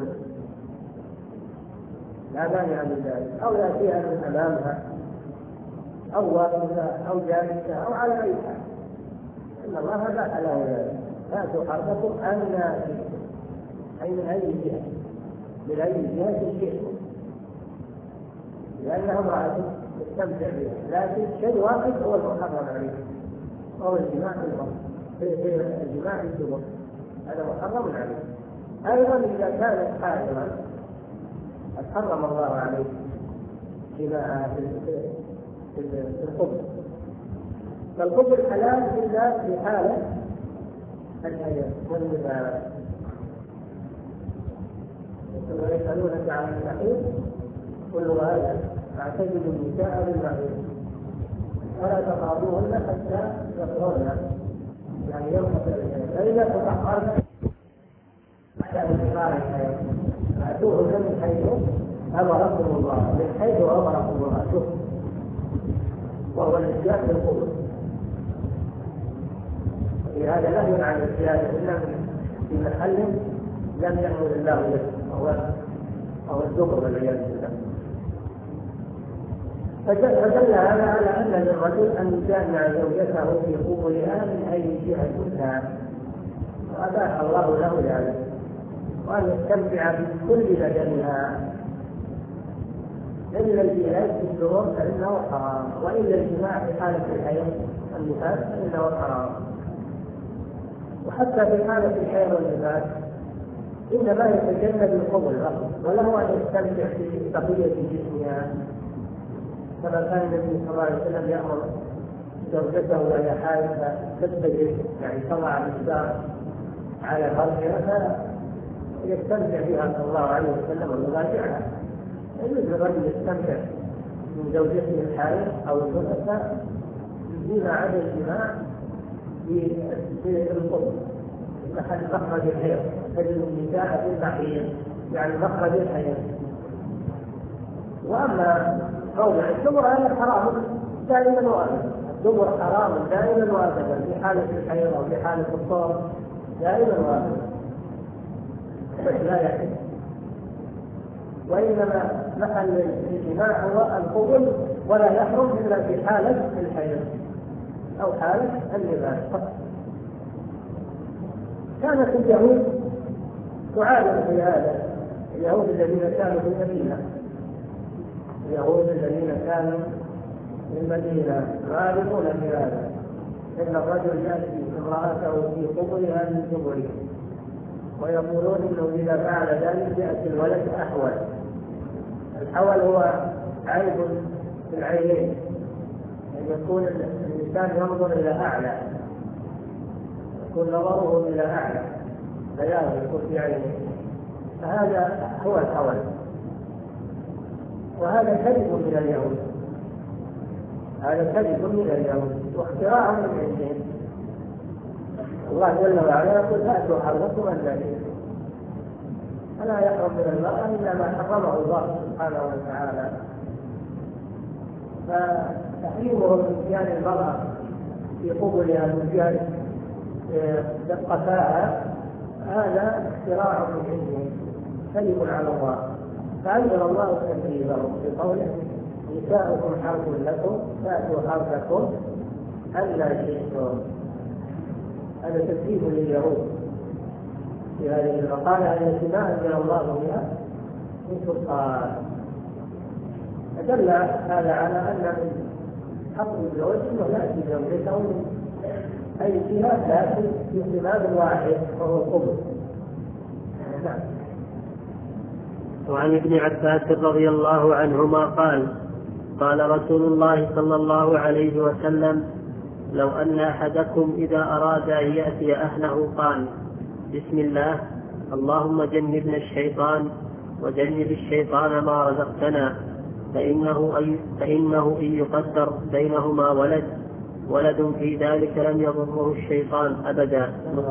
لا مانع من ذلك، أو يأتيها من أمامها أو واقفة أو جالسة أو على أي حال، إن الله باح له ذلك. فأتوا حرثكم أنى شئتم، أي من أي جهة، من أي جهة شئتم، لأنها امرأة تستمتع بها، لكن شيء واحد هو المحرم عليه، وهو الجماع في البطن، في الجماع في الدبر، هذا محرم عليه. أيضا إذا كانت حائضا قد حرم الله عليه جماعها في القبر، فالقبر حلال إلا في حالة الحياة والنفاس. ويسألونك عن المحيط كل هذا فاعتزلوا النساء بالمحيط ولا تقربوهن حتى يطهرن، يعني ينقص الحياة، فإذا تطهرن حتى انتقال الحياة فأتوهن من حيث أمركم الله، من حيث أمركم الله، شوف، وهو الاتيان بالقبر. في هذا نهي عن الاتيان إلا في محل لم يأمر الله به، وهو أو الذكر والعياذ بالله. فدل هذا على أن للرجل أن يجامع زوجته في قبورها من أي جهة كان، وأباح الله له ذلك. وأن يستمتع بكل بدنها إلا الجهاد في الشهور فإنه حرام، وإلا الجماع في حالة الحيض والنفاس فإنه حرام. وحتى في حالة الحيض والنفاس إنما يتجنب القبل وله أن يستمتع في بقية جسمها، كما كان النبي صلى الله عليه وسلم يأمر زوجته وهي حائض تتجه، يعني تضع المسدار على فرجها فيستمتع بها صلى الله عليه وسلم ويراجعها. يجوز الرجل يستمتع من زوجته الحائض أو النفساء فيما عدا الجماع في القبل محل مخرج الحيض، تجد النساء في المحيض يعني مخرج الحيض. واما موضع الدبر هذا حرام دائما وابدا، الدبر حرام دائما وابدا في حاله الحيض او في حاله الطهر دائما وابدا لا يحل. وانما محل الجماع هو القبل ولا يحرم الا في حاله الحيض او حاله النفاس فقط. كانت اليهود تعالج في هذا، اليهود الذين كانوا في المدينة، اليهود الذين كانوا في المدينة غالبون في هذا، إن الرجل يأتي امرأته في قبرها من دبره ويقولون إنه إذا فعل ذلك يأتي الولد أحول. الحول هو عيب في العينين، أن يكون الإنسان ينظر إلى أعلى، يكون نظره إلى أعلى بياض يكون في عينه، فهذا هو الحول، وهذا كذب من اليهود، هذا كذب من اليهود واختراع من عندهم. الله جل وعلا يقول فأتوا حرمكم أن فلا يحرم من المرأة إلا ما حرمه الله سبحانه وتعالى. فتحريمهم من كان المرأة في قبلها من جهة دقتها هذا اختراع من عندهم كذب على الله. فأنزل الله تكذيبهم بقوله نساؤكم حرث لكم فأتوا حرثكم أن شئتم. هذا تكذيب لليهود في هذه المقالة التي ما أنزل الله بها من سلطان. فدل هذا على أن حق الزوج أنه يأتي زوجته أي جهة لكن في اهتمام واحد وهو القبل. نعم. وعن ابن عباس رضي الله عنهما قال قال رسول الله صلى الله عليه وسلم لو أن أحدكم إذا أراد أن يأتي أهله قال بسم الله اللهم جنبنا الشيطان وجنب الشيطان ما رزقتنا فإنه, أي فإنه إن يقدر بينهما ولد ولد في ذلك لم يضره الشيطان أبدا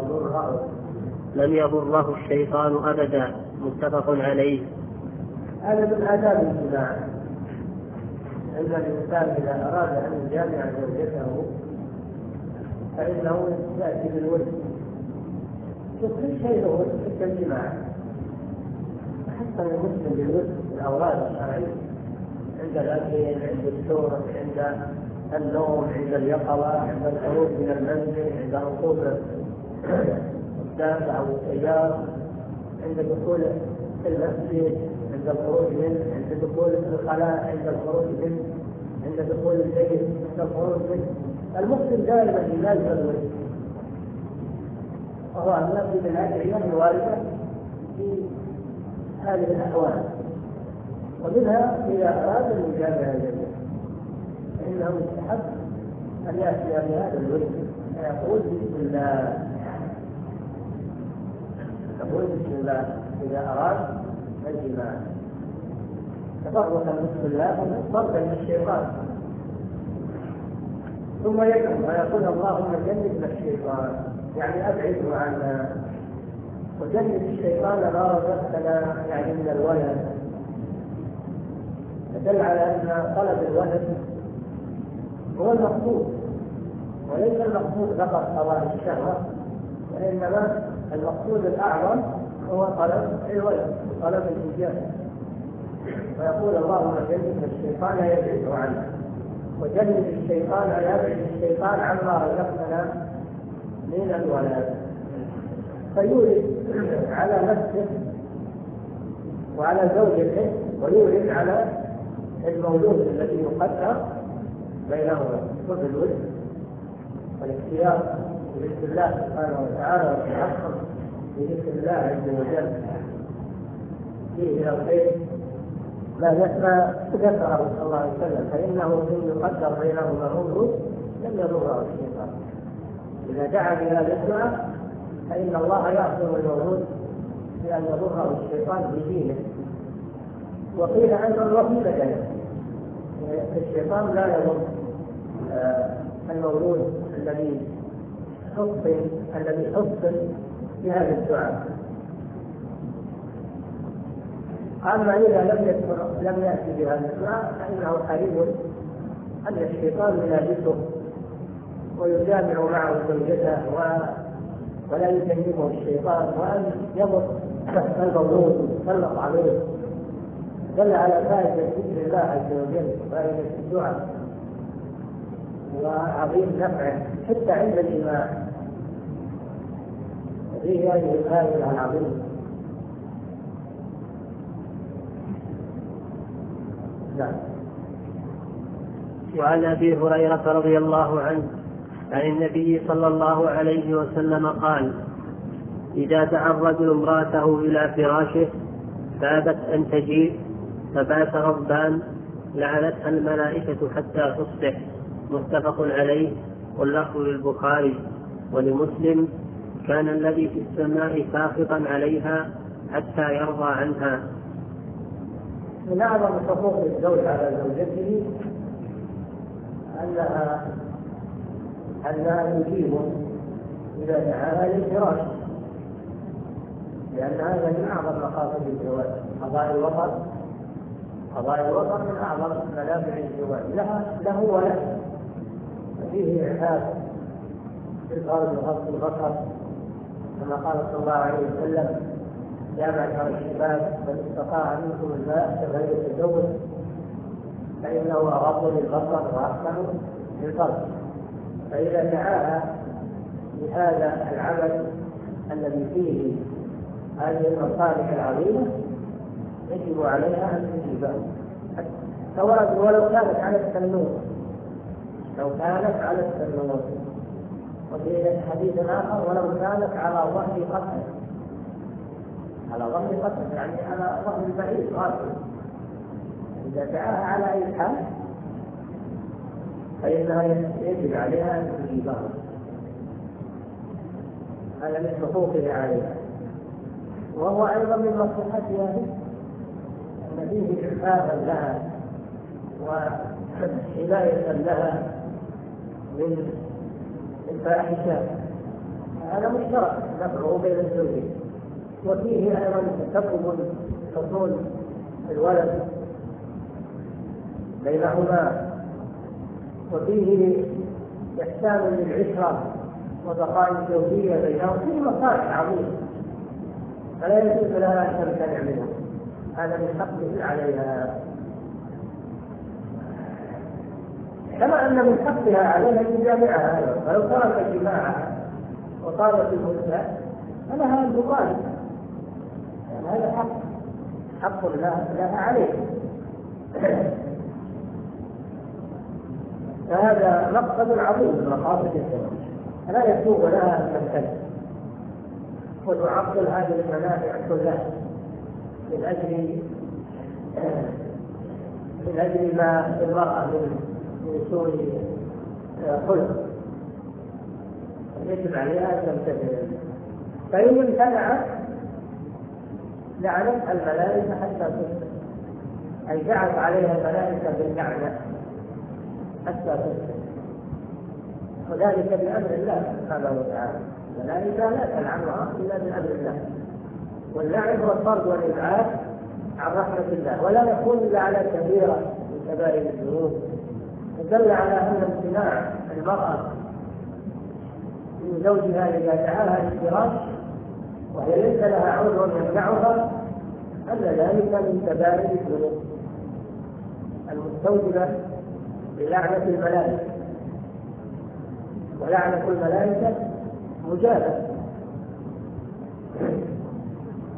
لم يضره الشيطان أبدا متفق عليه. هذا من آداب الجماع، أن الإنسان إذا أراد أن يجامع زوجته فإنه يأتي بالود، كل شيء هو الجماع، حتى المسلم بالود الأوراد الشرعية عند الأكل عند الشرب عند النوم عند اليقظة عند الخروج من المنزل عند ركوب الدابة أو السيارة عند دخول المسجد عند الخروج منه عند دخول الخلاء عند الخروج منه عند دخول البيت عند الخروج منه. المسلم دائما يلازم الوجه، وهو الذي من الأدعية الواردة في هذه الأحوال. ومنها إذا أراد المجامعة الجميع فإنه يستحب أن يأتي بهذا الوجه فيقول بسم الله، يقول بسم الله إذا أراد الجماع تفرقا بسم الله ضربا للشيطان، ثم يدعو ويقول اللهم جنبنا الشيطان يعني أبعده عنا، وجنب الشيطان ما رزقتنا يعني من الولد. فدل على أن طلب الولد هو المقصود، وليس المقصود فقط قضاء الشهوة، وإنما المقصود الأعظم هو طلب الولد طلب الإنجاب. ويقول اللهم جنب الشيطان يبعد عنه، وجنب الشيطان يبعد الشيطان عما رزقنا من الولد. فيورد على نفسه وعلى زوجته ويورد على المولود الذي يقدر بينهما كل الولد والاختيار بذكر الله سبحانه وتعالى والتعصب بذكر الله عز وجل فيه الخير ما ذكره صلى الله عليه وسلم فإنه إن يقدر بينهما أمره لم يضره الشيطان. إذا دعا بهذا الدعاء فإن الله يعصم المولود بأن يضره الشيطان بدينه. وقيل أيضا وفي بدنه الشيطان لا يضر المولود الذي حصن الذي حصن بهذا الدعاء. أما إذا لم يذكر لم يأتي بهذا الدعاء فإنه قريب أن الشيطان يناديه ويجامع معه زوجته ولا يكلمه الشيطان وأن يضر المولود ويسلط عليه دل على فائدة ذكر الله عز وجل فائدة الدعاء وعظيم نفعه حتى عند الإيمان فيه هذه الفائدة العظيمة. نعم. وعن أبي هريرة رضي الله عنه عن النبي صلى الله عليه وسلم قال: إذا دعا الرجل امرأته إلى فراشه فأبت أن تجيء فبات غضبان لعنتها الملائكة حتى تصبح. متفق عليه واللفظ للبخاري. ولمسلم: كان الذي في السماء ساخطا عليها حتى يرضى عنها. من أعظم حقوق الزوج على زوجته أنها أنها تجيب إذا دعاها للفراش، لأن هذا من أعظم مقاصد الزواج. قضاء الوطن قضاء الوطن من أعظم منافع الزواج لها له وله، فيه إعفاف في الأرض وغض البصر كما قال صلى الله عليه وسلم: يا معشر الشباب من استطاع منكم الباء فليتزوج فإنه أغض للبصر وأحسن للفرج. فإذا دعاها بهذا العمل الذي فيه هذه المصالح العظيمة يجب عليها أن تجيبه سواء ولو كانت على التنور لو كانت على التنور وفي حديث آخر: ولو كانت على ظهر قتل على ظهر قتل يعني على ظهر البعيد غافل. إذا دعاها على أي حال فإنها يجب عليها أن تجيبه. هذا من حقوقه عليها، وهو أيضا من مصلحتها أن فيه إحفاظا لها وحماية لها من الفاحشات. هذا مشترك نفعه بين الزوجين، وفيه أيضا تسبب حصول الولد بينهما، وفيه إحسان للعشرة وبقاء الزوجية بينهم. فيه مصالح عظيمة فلا يجوز لها أن تمتنع منه، هذا من حقه عليها. كما أن من حقها عليها أن يجامعها، فلو ترك جماعها وطالت المدة فلها أن تطالب، يعني هذا حق حق لها عليه. فهذا مقصد عظيم من مقاصد الزواج، فلا يسوغ لها أن تمتنع وتعطل هذه المنافع كلها من أجل من أجل ما المرأة من سوء خلق، يجب عليها أن تمتثل. فإن امتنع لعنتها الملائكة حتى تصبح، أي جعلت عليها الملائكة باللعنة حتى تصبح، وذلك بأمر الله سبحانه وتعالى. الملائكة لا تلعنها إلا بأمر الله، واللعن هو الطرد والإبعاد عن رحمة الله، ولا يكون إلا على كبيرة من كبائر الذنوب. دل على أن امتناع المرأة من زوجها إذا دعاها للفراش وهي ليس لها عذر يمنعها أن ذلك من كبائر الذنوب المستوجبة بلعنة الملائكة، ولعنة الملائكة مجابة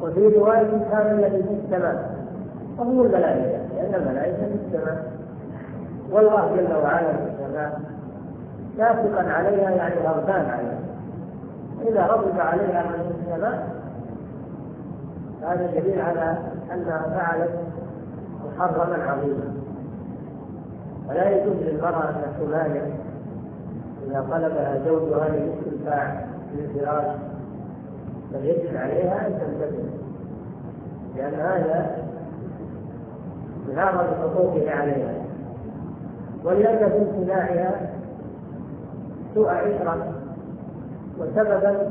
وفي رواية كان الذي في السماء وهم الملائكة، لأن الملائكة في السماء، والله جل وعلا في السماء شافقا عليها يعني غضبان عليها. إذا غضب عليها من السماء هذا دليل على أنها فعلت محرما عظيما. ولا يجوز للمرأة أن تمانع إذا طلبها زوجها للاستمتاع بالفراش، بل يجب عليها أن تنتبه، لأن هذا من أعظم حقوقه عليها، ولأن في امتناعها سوء عشرة وسببا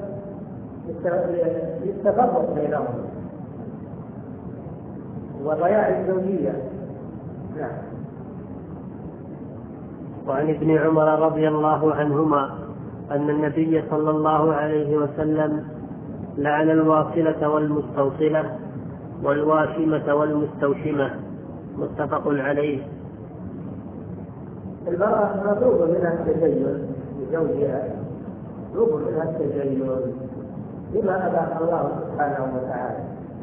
للتفرق بينهم وضياع الزوجية. نعم. وعن ابن عمر رضي الله عنهما أن النبي صلى الله عليه وسلم لعن الواصلة والمستوصلة والواشمة والمستوشمة، متفق عليه. المرأة مطلوب منها التزين لزوجها، مطلوب منها التزين بما أباح الله سبحانه وتعالى،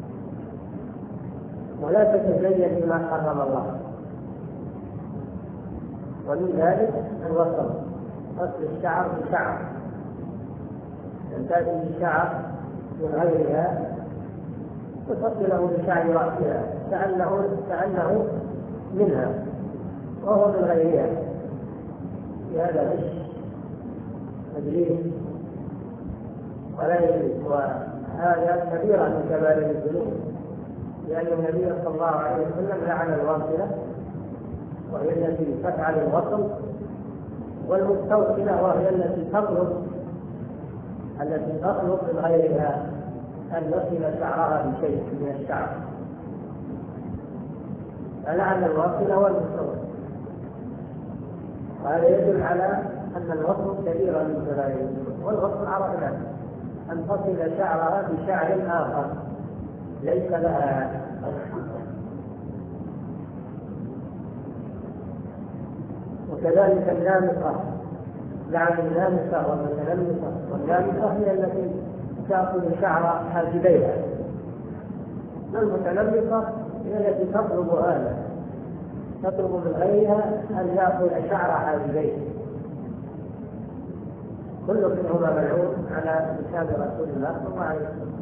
ولا تتزين بما حرم الله. ومن ذلك الوصل، وصل الشعر بشعر، أن تأتي الشعر من غيرها وتصله بشعر رأسها كأنه كأنه منها وهو من غيرها، هذا غش تدليس ولا يجوز، وهذا كبيرة من كبائر الذنوب، لأن النبي صلى الله عليه وسلم لعن الواصلة وهي التي تفعل الوصل، والمستوصلة وهي التي تطلب التي تطلب من غيرها أن يصل شعرها بشيء من الشعر. فلعن الواصلة والمستوصلة، وهذا يدل على أن الوصل كبيرة من كبائر الذنوب. والوصل عرفنا أن تصل شعرها بشعر آخر ليس لها. وكذلك النامصة، لعن النامصة والمتنمصة. والنامصة هي التي تأخذ شعر حاجبيها، والمتنمصة هي التي تطلب هذا، تطلب من غيرها أن يأخذ شعر حاجبيه. كل منهما ملعون على لسان رسول الله صلى الله عليه وسلم،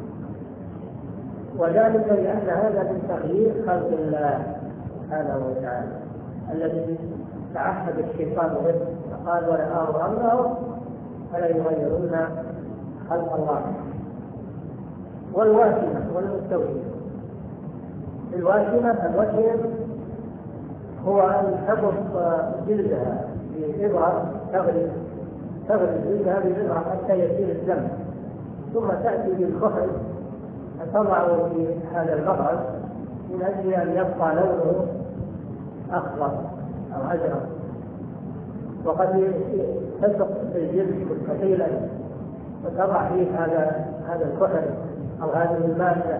وذلك لأن هذا من تغيير خلق الله سبحانه وتعالى الذي تعهد الشيطان به، فقال ولآمر أمره فلا يغيرون خلق الله. والواشمة والمستوشمة، الواشمة الوشم هو أن تبط جلدها بإبرة، تغرز تغرز جلدها بإبرة حتى يسيل الدم، ثم تأتي بالكحل تضع في هذا المغرز من أجل أن يبقى لونه أخضر أو أزرق. وقد تلصق بالجلد ثقيلا وتضع فيه هذا هذا الكحل أو هذه المادة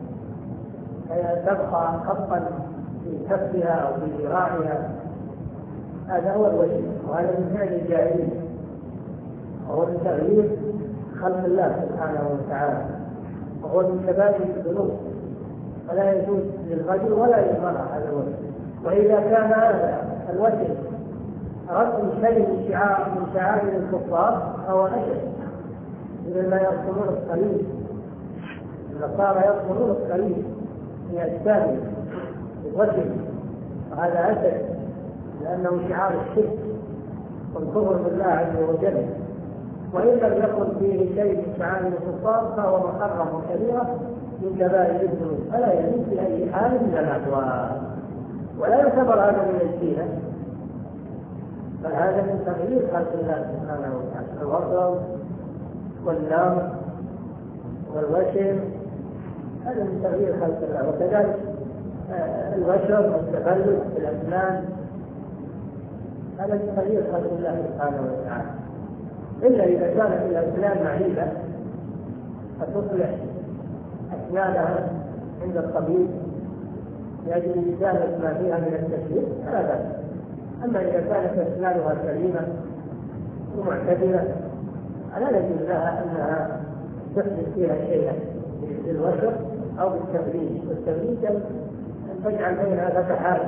تبقى خطا في كفها أو في ذراعها. هذا هو الوجه، وهذا من فعل الجاهلية، وهو من تغيير خلق الله سبحانه وتعالى، وهو من كبائر الذنوب، فلا يجوز للرجل ولا للمرأة هذا الوجه. وإذا كان هذا الوجه رسم شيء من شعار من شعائر الكفار فهو أشد، إذا لا يرسمون الصليب، النصارى يرسمون الصليب في أجسادهم الوجه، وهذا أشد لأنه شعار الشرك والكفر بالله عز وجل. وإن لم يكن فيه شيء من شعائر الكفار فهو محرم وكبيرة من كبائر الذنوب، فلا يجوز في أي حال من الأحوال، ولا يعتبر هذا من الزينة، بل هذا من تغيير خلق الله سبحانه وتعالى. الوصل والنار والوشم هذا من تغيير خلق الله، وكذلك الوشم والتفلت في الأسنان هذا من تغيير خلق الله سبحانه وتعالى، إلا إذا كانت الأسنان معيبة فتصلح أسنانها عند الطبيب لأجل إزالة ما فيها من التشويه فلا بأس. أما إذا كانت أسنانها سليمة ومعتدلة فلا يجوز لها أنها تحدث فيها شيئا للوشم أو بالتفريج. والتفريج أن تجعل بينها فتحات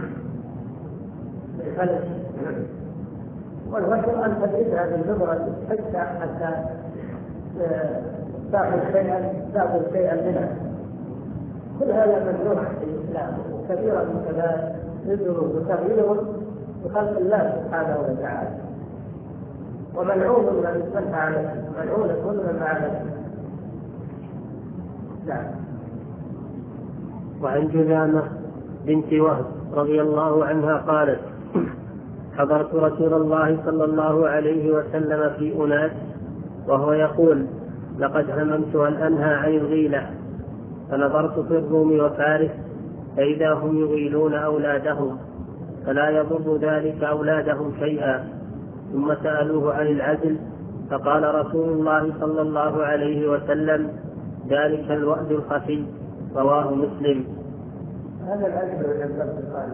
بالخلف، والوتر أن تدرسها بالنظرة تفتح حتى تأخذ شيئا تأخذ شيئا منها. كل هذا ممنوع في الإسلام، وكثيرا من كذا يدعو وتغيير بخلق الله سبحانه وتعالى. وملعون من فعل ملعون كل من فعل. نعم. وعن جذامة بنت وهب رضي الله عنها قالت: حضرت رسول الله صلى الله عليه وسلم في أناس وهو يقول: لقد هممت أن أنهى عن الغيلة، فنظرت في الروم وفارس فإذا هم يغيلون أولادهم فلا يضر ذلك أولادهم شيئا. ثم سألوه عن العزل فقال رسول الله صلى الله عليه وسلم: ذلك الوأد الخفي. رواه مسلم. هذا العزل ينبغي القائل.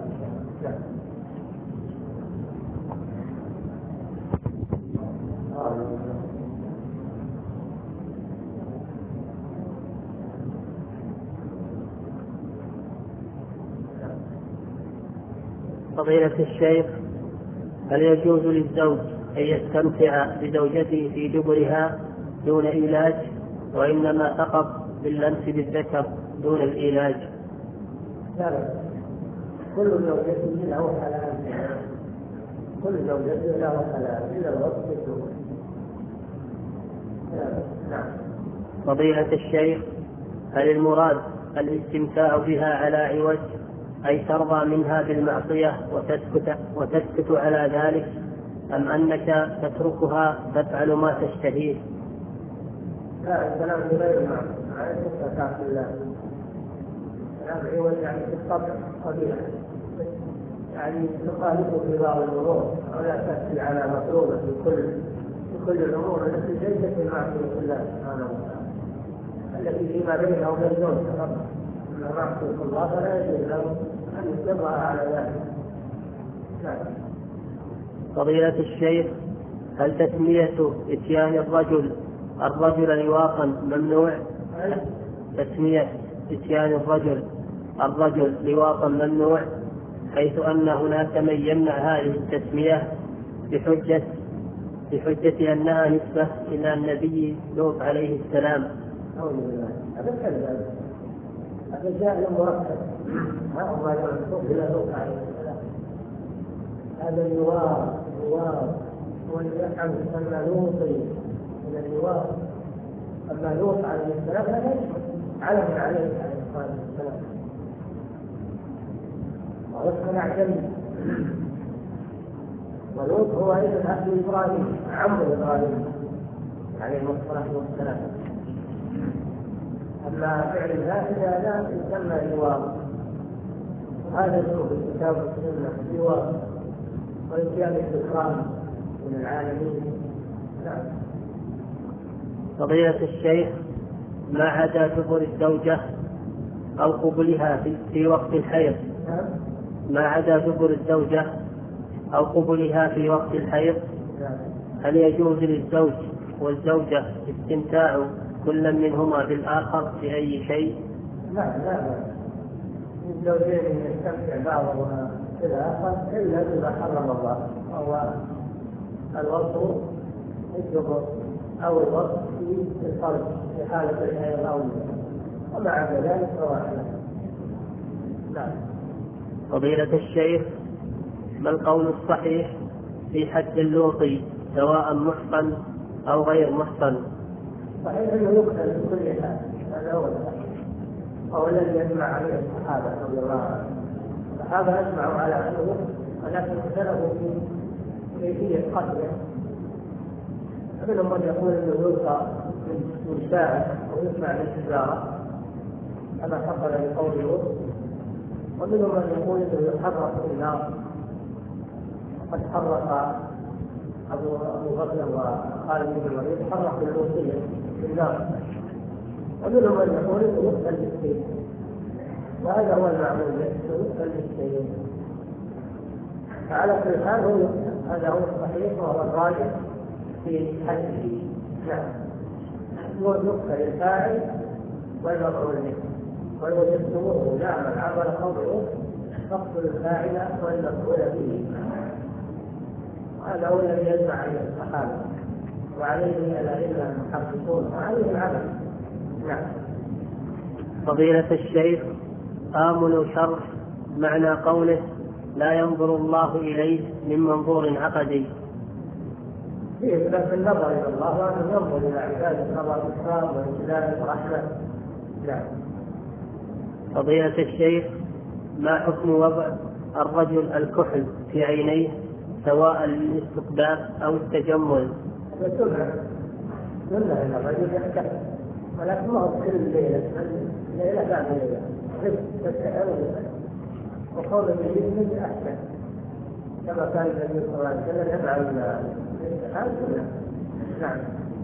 فضيلة الشيخ: هل يجوز للزوج أن يستمتع بزوجته في دبرها دون علاج، وإنما فقط باللمس بالذكر دون العلاج؟ لا لا، كل زوجته له حلال، كل زوجته له حلال إلا الوقت بالدبر. نعم. فضيلة الشيخ: هل المراد الاستمتاع بها على عوج، أي ترضى منها بالمعصية وتسكت, وتسكت على ذلك، أم أنك تتركها تفعل ما تشتهيه؟ لا، الكلام بغير المعصية، على استمتاع بالله. كلام عوج يعني في الطبع قبيحة، يعني تخالفه في بعض الأمور، ولا تأتي على مطلوبة في كل في كل الأمور التي ليست من معصية الله سبحانه وتعالى، التي فيما بينه وبين زوجه فقط. أما معصية الله فلا يجوز له أن يصرها على ذلك. نعم. فضيلة الشيخ: هل تسمية إتيان الرجل الرجل لواطا ممنوع؟ تسمية إتيان الرجل الرجل لواطا ممنوع، حيث أن هناك من يمنع هذه التسمية بحجة بحجة أنها نسبة إلى النبي لوط عليه السلام. هذا كذب، هذا جاء مركب، ما هو ينسب إلى لوط عليه السلام. هذا اللواء اللواء واليحم أما لوطي من اللواء، أما لوط عليه السلام هذا علم عليه الصلاة والسلام، واسم عجمي. ولوط هو ابن أخي إبراهيم، عم إبراهيم عليه الصلاة والسلام. أما فعل الهاتف هذا يسمى لواء، وهذا ذكر في الكتاب والسنة لواء، وإتيان الذكران من العالمين. نعم. فضيلة الشيخ: ما عدا دبر الزوجة أو قبلها في, في وقت الحيض، ما عدا دبر الزوجة أو قبلها في وقت الحيض، هل يجوز للزوج والزوجة استمتاع كل منهما بالآخر في أي شيء؟ لا لا لا، الزوجين يستمتع بعضهما بالآخر إلا إذا حرم الله، وهو الوصف الدبر أو الوصف في الفرج في حالة الحيض أو ومع ذلك فواحد. نعم. فضيلة الشيخ: ما القول الصحيح في حد اللوطي سواء محصن أو غير محصن؟ صحيح أنه يقتل في كل حال، هذا هو الصحيح، وهو الذي يجمع عليه الصحابة رضي الله عنهم. الصحابة أجمعوا على أنه، ولكن اختلفوا في كيفية قتله. منهم من يقول أنه يلقى من ساعة ويسمع للتجارة كما حصل لقول لوط، ومنهم من يقول انه يحرق في النار، قد حرق ابو ابو بكر وخالد بن الوليد حرق اللوطيه في النار، ومنهم من يقول انه يقتل بالسيف، وهذا هو المعمول به، يقتل بالسيف. فعلى كل حال هو هذا هو الصحيح وهو الراجح في حده. نعم. يقتل الفاعل والمفعول به. ويجسموه يعمل عمل قوله فقد الفاعل والمفعول به. هذا هو الذي يجمع عليه الصحابة وعليه الأئمة المحققون وعليه العمل. نعم. فضيلة الشيخ، آمل شرح معنى قوله لا ينظر الله إليه من منظور عقدي. فيه بس النظر إلى الله وأن ينظر إلى عباده نظر إكرام وإجلال ورحمة. نعم. فضيلة الشيخ، ما حكم وضع الرجل الكحل في عينيه سواء للاستقبال أو التجمل؟ هذا سنة سنة إن الرجل يحتاج، ولكن ما هو كل الليلة ليلة بعد ليلة وقول النبي من أحسن كما كان النبي صلى الله عليه وسلم يفعل هذا سنة. نعم.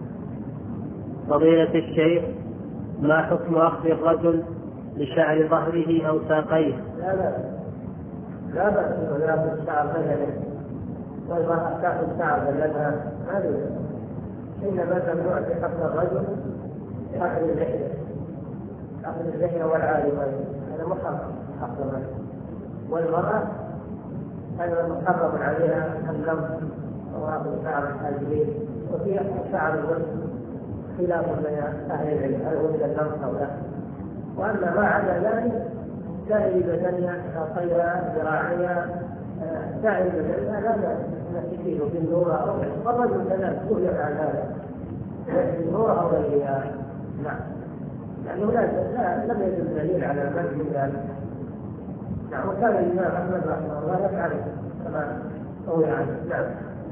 فضيلة الشيخ، ما حكم أخذ الرجل لشعر ظهره أو ساقيه؟ لا لا لا بأس أنه يأخذ شعر بدنه والمرأة تأخذ شعر بدنها، هذا إنما ممنوع في حق الرجل أخذ اللحية أخذ اللحية والعالي هذا محرم حق الرجل، والمرأة هذا محرم عليها اللمس وأخذ شعر الحاجبين، وفي شعر الوجه خلاف بين أهل العلم هل هو من اللمس أو لا. وأما ما عدا ذلك سائر بدنها ساقيها ذراعيها سائر بدنها لا نستفيد بالنور والرجل كذلك يفعل هذا بالنور أو غيرها. نعم. لأنه لا لم يجد دليل على منع ذلك. نعم. وكان الإمام أحمد رحمه الله يفعل كما روي عنه. نعم.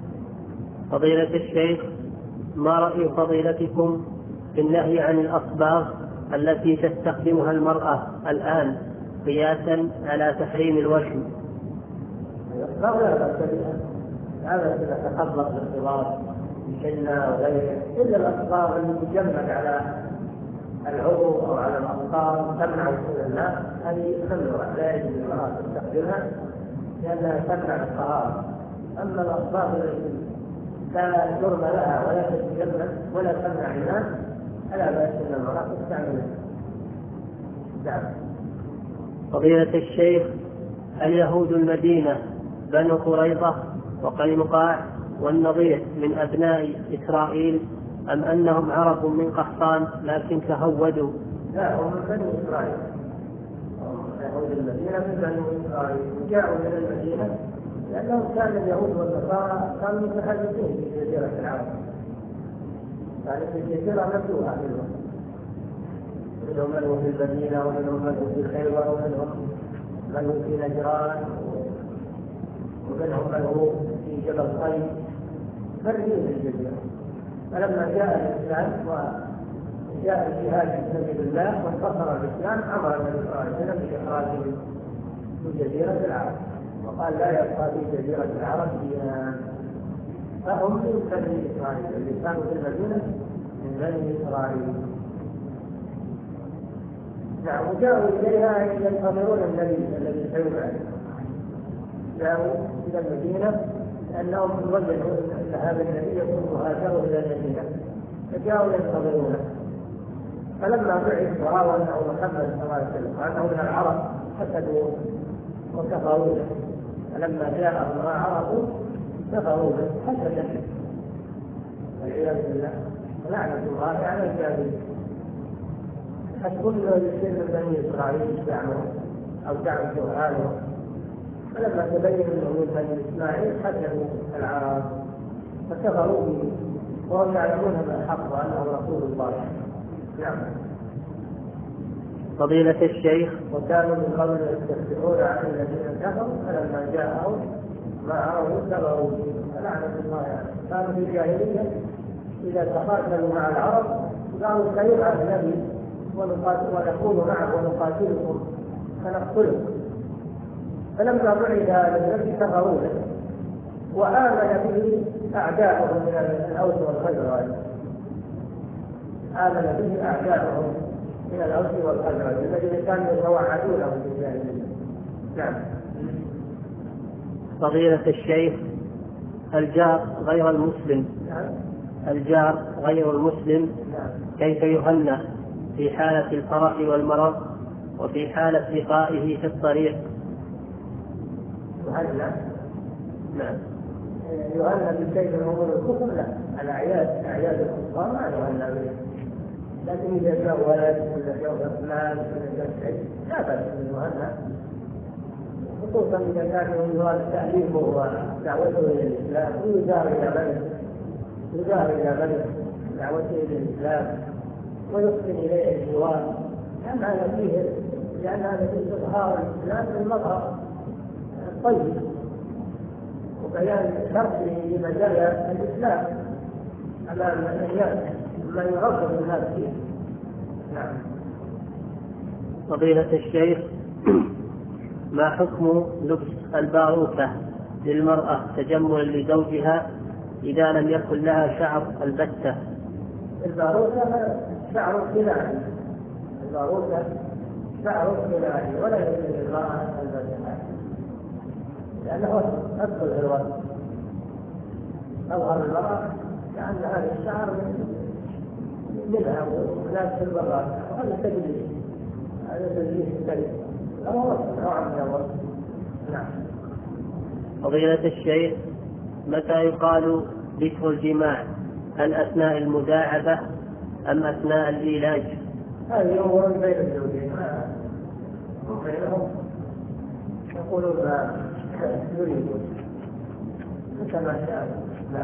فضيلة الشيخ، ما رأي فضيلتكم في النهي عن الأصباغ التي تستخدمها المرأة الآن قياسا على تحريم الوشم؟ الأصباغ لا بأس بها، هذا إذا تخبط بالخضار بالحنة وغيره، إلا الأصباغ المجمد على العضو أو على الأبطال تمنع وصول الماء، هذه ممنوعة لا يجوز للمرأة تستخدمها لأنها تمنع الطهارة. أما الأصباغ التي لا جرم لها ولا تتجمد ولا تمنع الماء فلا بأس أن المرأة تستعملها. نعم. فضيلة الشيخ، اليهود المدينة بنو قريظة وقينقاع والنضير من أبناء إسرائيل أم أنهم عرب من قحطان لكن تهودوا؟ لا، هم من بني إسرائيل. يهود المدينة من بني إسرائيل جاءوا إلى المدينة لأنهم كان اليهود والنصارى كانوا متحدثين في جزيرة العرب، كانت الجزيرة مفتوحة منهم، منهم من هو في المدينة ومنهم من هو في خيبر ومنهم من هو في نجران ومنهم من هو في جبل طيب، فرقين في الجزيرة. فلما جاء الإسلام وجاء الجهاد في سبيل الله وانتصر الإسلام أمر النبي صلى الله عليه وسلم بإخراجهم من جزيرة العرب وقال لا يبقى في جزيرة العرب دينان. فهم من بني إسرائيل اللي كانوا في المدينة من بني إسرائيل. نعم. وجاءوا إليها ينتظرون النبي الذي سيبعث، جاءوا إلى المدينة لأنهم وجدوا أن هذا النبي يكون مهاجره إلى المدينة فجاءوا ينتظرونه. فلما بعث ورأوا أنه محمد صلى الله عليه وسلم وأنه من العرب حسدوا وكفروا به، فلما جاءهم ما عرفوا كفروا به حسدا والعياذ بالله ولعنة الله على الكافرين. حسبنا يصير من بني إسرائيل دعمهم أو دعم جهالهم، فلما تبين أنه من بني إسماعيل حسدوا العرب فكفروا به وهم يعلمون بالحق وأنه رسول الله. نعم. فضيلة الشيخ، وكانوا من قبل يستفتحون عن الذين كفروا فلما جاءهم ما عرفوا كفروا به فلعنة الله عليهم. كانوا في الجاهلية إذا تقاتلوا مع العرب قالوا سيبعث النبي ونكون معه ونقاتلكم فنقتلكم، فلما بعث هذا النبي كفروا به وآمن به أعداؤهم من الأوس والخزرج، آمن به أعداؤهم من الأوس والخزرج الذين كانوا يتوعدونهم بالجاهلية. نعم. فضيلة الشيخ، الجار غير المسلم نعم. الجار غير المسلم نعم. كيف يهنأ في حالة الفرح والمرض وفي حالة لقائه في الطريق. يهنى نعم. يهنى بالشيء من أمور الكفر؟ لا، الأعياد أعياد الكفار ما يهنى به، لكن إذا جاء ولد ولا جاء مال ولا جاء شيء لا بأس أن يهنى، خصوصا إذا كان يراد تعليمه ودعوته إلى الإسلام ويدار إلى بلد يدار إلى بلد دعوته إلى الإسلام ويحسن إليه الجوار، لأن هذا فيه لأن هذا فيه إظهار الإسلام بالمظهر الطيب وبيان شرط لمجال الإسلام أمام الناس ما يرغب الناس فيه. نعم. فضيلة الشيخ، ما حكم لبس الباروكة للمرأة تجملا لزوجها إذا لم يكن لها شعر البتة؟ الباروكة شعر خلافي، الباروكة شعر خلافي ولا يجوز للمرأة البتة لأنه أدخل في الوقت أظهر المرأة لأن هذا الشعر منها وناس في البراءة وهذا تجليس، هذا تجليس كريم هو نوع من الوقت. نعم. فضيلة الشيخ، متى يقال ذكر الجماع؟ هل أثناء المداعبة أم أثناء العلاج؟ هذه أمور بين الزوجين بينهم يقولون ما يريدون كما شاء. لا.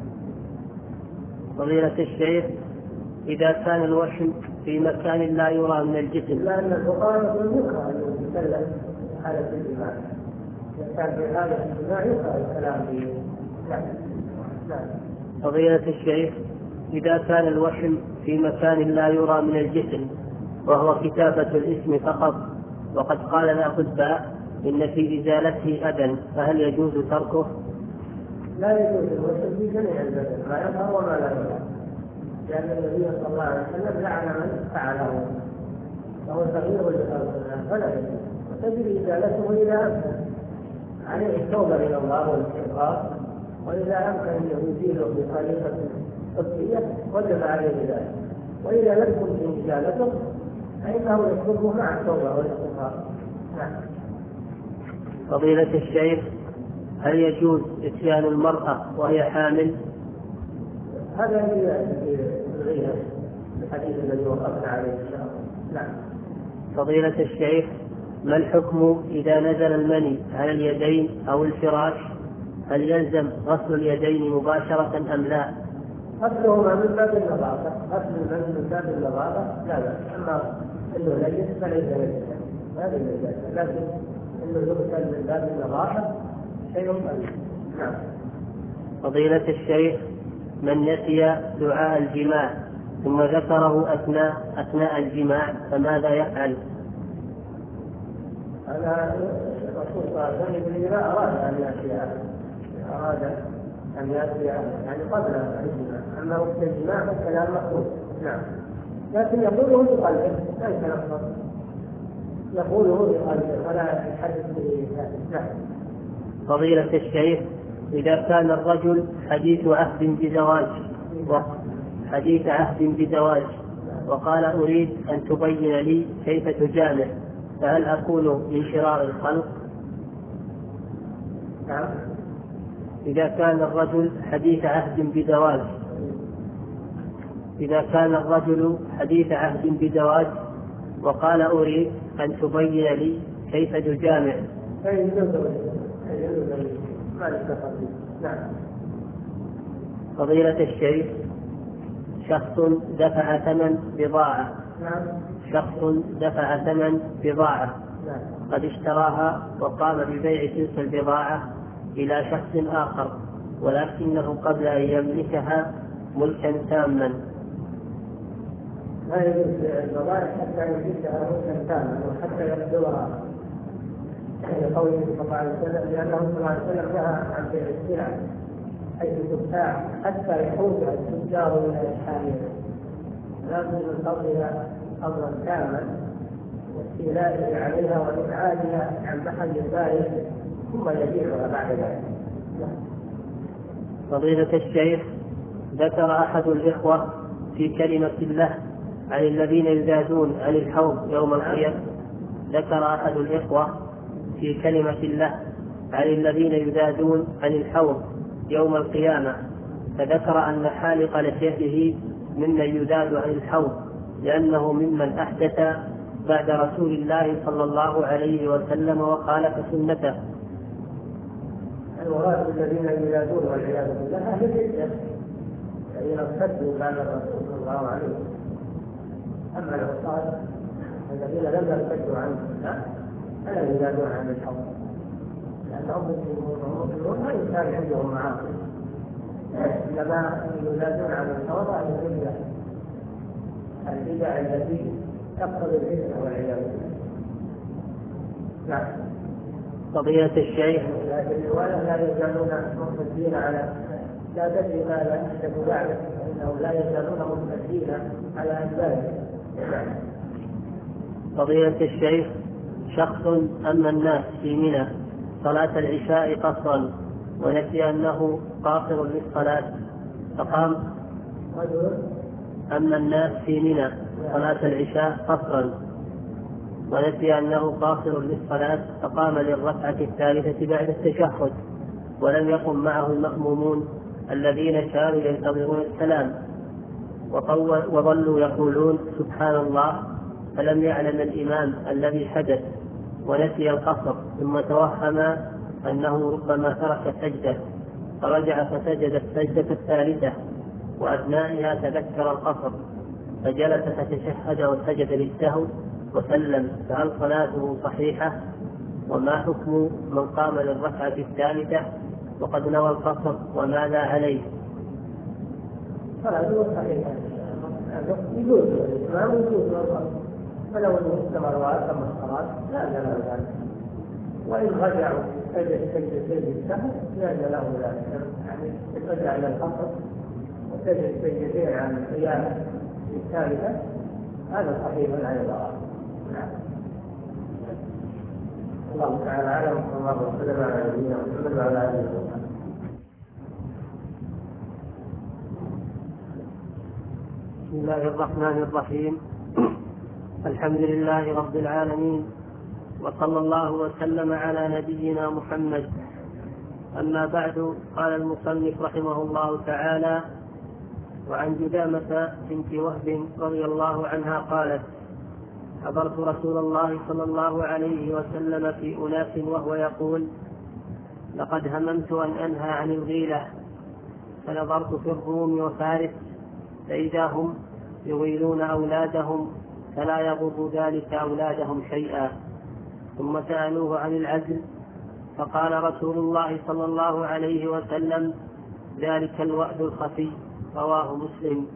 فضيلة الشيخ، إذا كان الوشم في مكان لا يرى من الجسم؟ لأن الفقهاء يقولون يكره أن يتكلم حالة الجماع، إذا كان في حالة الجماع يكره الكلام به. لا. فضيلة الشيخ، إذا كان الوشم في مكان لا يرى من الجسم وهو كتابة الاسم فقط، وقد قال الأطباء إن في إزالته أذى، فهل يجوز تركه؟ لا يجوز الوشم في جميع البدن، ما يظهر وما لا يظهر، لأن النبي صلى الله عليه وسلم لعن من فعله فهو تغيير لخلق الله فلا يجوز، وتجري إزالته إذا أمكن عليه التوبة إلى الله والاستغفار، وإذا أمكن أن يزيله بطريقة طبية وجب عليه ذلك، وإذا لم تمكن إزالته فإنه يتركه مع التوبة والاستغفار. نعم. فضيلة الشيخ، هل يجوز إتيان المرأة وهي حامل؟ هذا في الغيرة الحديث الذي وقفنا عليه إن شاء الله. نعم. فضيلة الشيخ، ما الحكم إذا نزل المني على اليدين أو الفراش؟ هل يلزم غسل اليدين مباشرة أم لا؟ غسلهما من باب النظافة، غسل المني من باب النظافة لا بأس، أما إنه نجس فليس نجسا، هذا النجاسة، لكن إنه يغسل من باب النظافة شيء قليل. نعم. فضيلة الشيخ، من نسي دعاء الجماع ثم ذكره أثناء أثناء الجماع فماذا يفعل؟ أنا الرسول صلى الله عليه وسلم إذا أراد أن يأتي أراد أن يأتي يعني قبل الجماع، أما وقت الجماع فالكلام مقبول. نعم. لكن يقوله بقلبه ليس نقصا، يقوله بقلبه ولا يحدث به. نعم. فضيلة الشيخ، إذا كان الرجل حديث عهد بزواج حديث عهد بزواج وقال أريد أن تبين لي كيف تجامع، فهل أكون من شرار الخلق؟ نعم. إذا كان الرجل حديث عهد بزواج إذا كان الرجل حديث عهد بزواج وقال أريد أن تبين لي كيف تجامع، نعم. فضيلة الشيخ، شخص دفع ثمن بضاعة نعم. شخص دفع ثمن بضاعة نعم. قد اشتراها وقام ببيع تلك البضاعة إلى شخص آخر، ولكنه قبل أن يملكها ملكا تاما. لا يجوز البضائع حتى يملكها ملكا تاما وحتى يبدوها، لقوله صلى الله عليه وسلم، لأنه صلى الله عليه وسلم نهى عن بيع السلع حيث تبتاع حتى يحوزها التجار إلى الحاملة، لازم من قبلها أمرا تاما واستيلائه عليها وإبعادها عن محل البائع ثم يبيعها بعد ذلك. فضيلة الشيخ، ذكر أحد الإخوة في كلمة له عن الذين يزادون عن الحوض يوم القيامة ذكر أحد الإخوة في كلمة له عن الذين يذادون عن الحوض يوم القيامة، فذكر أن حالق لحيته ممن يذاد عن الحوض، لأنه ممن أحدث بعد رسول الله صلى الله عليه وسلم وخالف سنته. المراد الذين يذادون والعياذ بالله أهل الردة الذين ارتدوا بعد الرسول صلى الله عليه وسلم. أما العصاة الذين لم يرتدوا عنه فلا يذادون عن الحوض، لأنهم مسلمون ما يكان عندهم معاصي، إنما يذادون عن الحوض عن الردة البدع التي تقتضي الردة والعياذ بالله. نعم. قضية الشيخ ولا لا يزالون مرتدين على لا تدري ماذا أحدث بعده، فإنهم لا يزالون مرتدين على أدبارهم. قضية الشيخ شخص أما الناس في منى صلاة العشاء قصرا ونسي أنه قاصر للصلاة فقام. أما الناس في منى صلاة العشاء قصرا ونسي أنه قاصر للصلاة فقام للركعة الثالثة بعد التشهد ولم يقم معه المأمومون الذين كانوا ينتظرون السلام وظلوا يقولون سبحان الله، فلم يعلم الإمام الذي حدث ونسي القصر، ثم توهم أنه ربما ترك سجدة فرجع فسجد السجدة الثالثة وأثنائها تذكر القصر فجلس فتشهد وسجد للسهو وسلم، فهل صلاته صحيحة؟ وما حكم من قام للركعة الثالثة وقد نوى القصر وماذا عليه؟ صلاته صحيحة يجوز الإمام ويجوز القصر، فلو أنه استمر وأتم الصلاة لا له ذلك، وإن رجعوا سجد سجدتين للسهو لا له ذلك، يعني رجع إلى القصر وسجد سجدتين عن القيام الثالثة هذا صحيح عن الغرض. نعم. الله تعالى أعلم صلى الله وسلم على نبينا محمد وعلى آله وصحبه. بسم الله الرحمن الرحيم. الحمد لله رب العالمين وصلى الله وسلم على نبينا محمد. أما بعد، قال المصنف رحمه الله تعالى: وعن جدامة بنت وهب رضي الله عنها قالت: حضرت رسول الله صلى الله عليه وسلم في أناس وهو يقول: لقد هممت أن أنهى عن الغيلة، فنظرت في الروم وفارس فإذا هم يغيلون أولادهم فلا يضر ذلك أولادهم شيئا. ثم سألوه عن العزل فقال رسول الله صلى الله عليه وسلم: ذلك الوأد الخفي. رواه مسلم.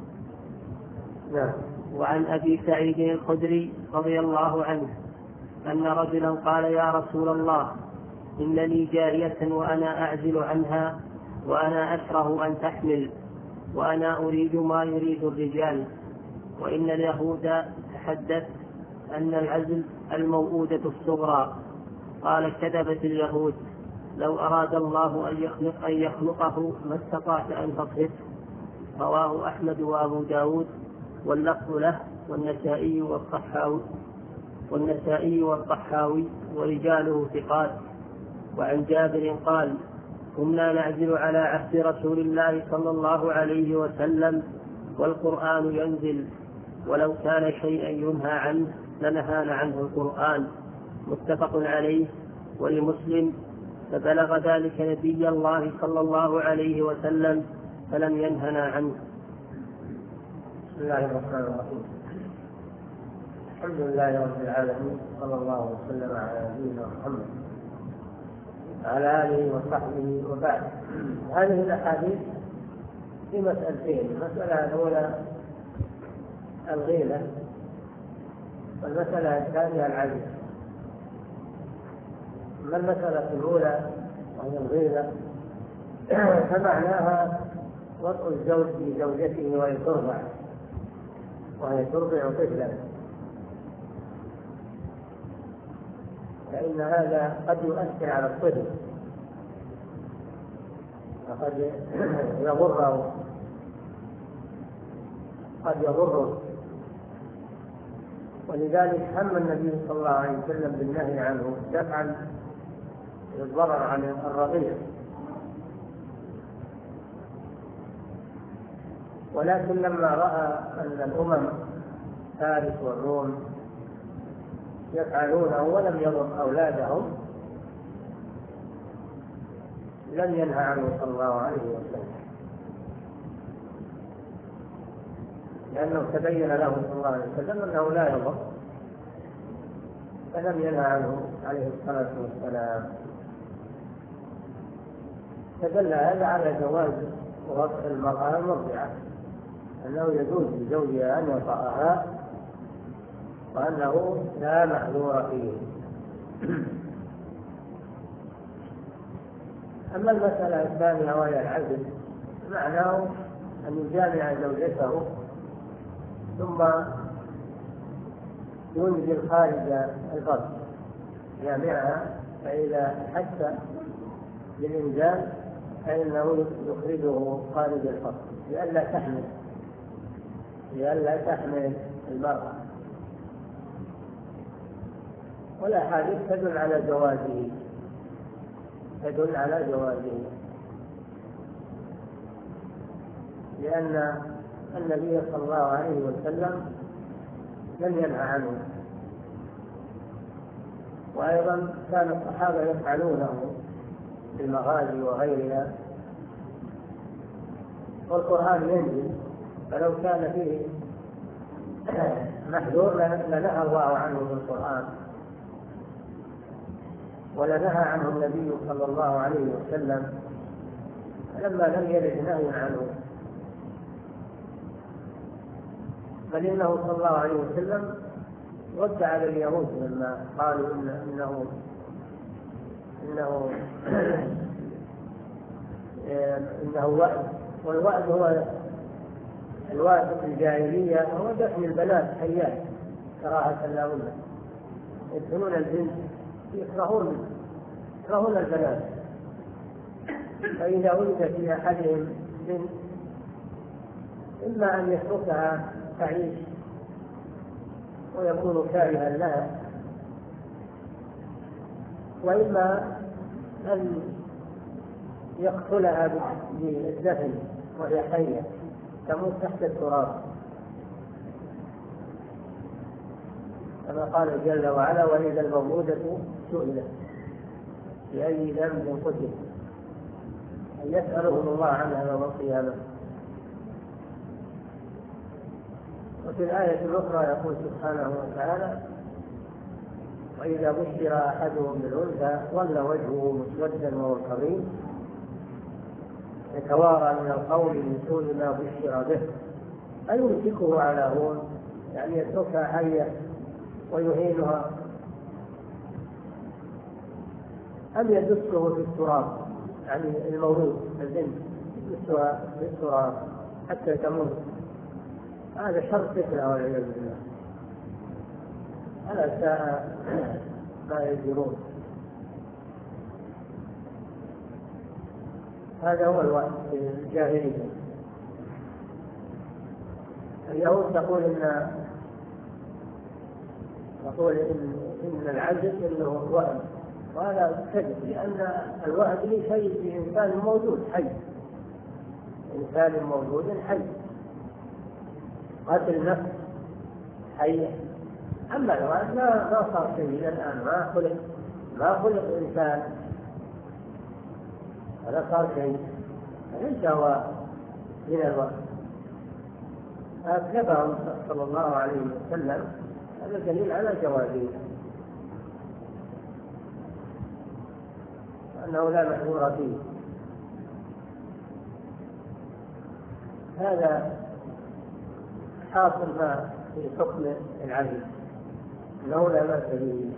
وعن أبي سعيد الخدري رضي الله عنه أن رجلا قال: يا رسول الله، إن لي جارية وأنا أعزل عنها وأنا أكره أن تحمل وأنا أريد ما يريد الرجال، وإن اليهود تحدث أن العزل الموؤودة الصغرى. قال: كذبت اليهود، لو أراد الله أن يخلق أن يخلقه ما استطعت أن تصرفه. رواه أحمد وأبو داود واللفظ له والنسائي والطحاوي والنسائي والطحاوي ورجاله ثقات. وعن جابر قال: كنا نعزل على عهد رسول الله صلى الله عليه وسلم والقرآن ينزل، ولو كان شيئا ينهى عنه لنهانا عنه القرآن. متفق عليه. ولمسلم: فبلغ ذلك نبي الله صلى الله عليه وسلم فلم ينهنا عنه. بسم الله الرحمن الرحيم. الحمد لله رب العالمين، صلى الله وسلم على نبينا محمد وعلى آله وصحبه وبعد. هذه الأحاديث في مسألتين: المسألة الأولى الغيلة، والمسألة الثانية العزل. أما المسألة الأولى وهي الغيلة فمعناها وضع الزوج لزوجته وهي ترضع وهي ترضع طفلا، فإن هذا قد يؤثر على الطفل وقد يضره قد يضره ولذلك هم النبي صلى الله عليه وسلم بالنهي عنه دفعا للضرر عن الرضيع، ولكن لما رأى أن الأمم فارس والروم يفعلونه ولم يضر أولادهم لم ينهى عنه صلى الله عليه وسلم، لأنه تبين له صلى الله عليه وسلم أنه لا يضر فلم ينهى عنه عليه الصلاة والسلام. فدل هذا على جواز وضع المرأة المرضعة، أنه يجوز لزوجها أن يطأها وأنه لا محذور فيه. أما المسألة الثانية وهي العزل، معناه أن يجامع زوجته ثم ينزل خارج الفرج جامعها، فإذا حس بالإنزال فإنه يخرجه خارج الفرج لئلا تحمل لئلا تحمل المرأة. والأحاديث تدل على جوازه تدل على جوازه لأن النبي صلى الله عليه وسلم لم ينهى عنه، وأيضا كان الصحابة يفعلونه في المغازي وغيرها، والقرآن ينزل، فلو كان فيه محذور لنهى الله عنه في القرآن ولنهى عنه النبي صلى الله عليه وسلم، لما لم يرد نهي عنه، بل إنه صلى الله عليه وسلم رد على اليهود لما قالوا إن إنه إنه إنه وعد، والوعد هو الوعد في الجاهلية هو دفن البنات حيات كراهة لهن، يدفنون البنت يكرهون يكرهون البنات، فإذا ولد في أحدهم بنت إما أن يتركها تعيش ويكون كارها لها، وإما أن يقتلها بالدفن وهي حية تموت تحت التراب، كما قال جل وعلا: وإذا الموءودة سئلت بأي ذنب قتل، أن يسألهم الله عنها يوم القيامة. وفي الآية الأخرى يقول سبحانه وتعالى: وإذا بشر أحدهم بالأنثى ظل وجهه مسودا وهو كظيم يتوارى من القوم من سوء ما بشر به أيمسكه على هون، يعني يتركها حية ويهينها، أم يدسه في التراب، يعني المولود البنت يدسها في التراب حتى تموت. هذا شر فتنة والعياذ بالله، ألا ساء ما يجرون. هذا هو الوقت في الجاهلية. اليهود تقول إن تقول إن, إن العزل إنه وهم، وهذا كذب، لأن الوهم لي شيء في إنسان موجود حي، إنسان موجود حي، قتل نفس حية. أما الوهم ما ما صار شيء إلى الآن، ما خلق ما خلق إنسان، هذا صار شيء ليس هو من الوهم. أكذبهم صلى الله عليه وسلم، هذا دليل على جوازه، أنه لا محذور فيه. هذا حاصل ما في حكم العزل، أنه لا بأس به،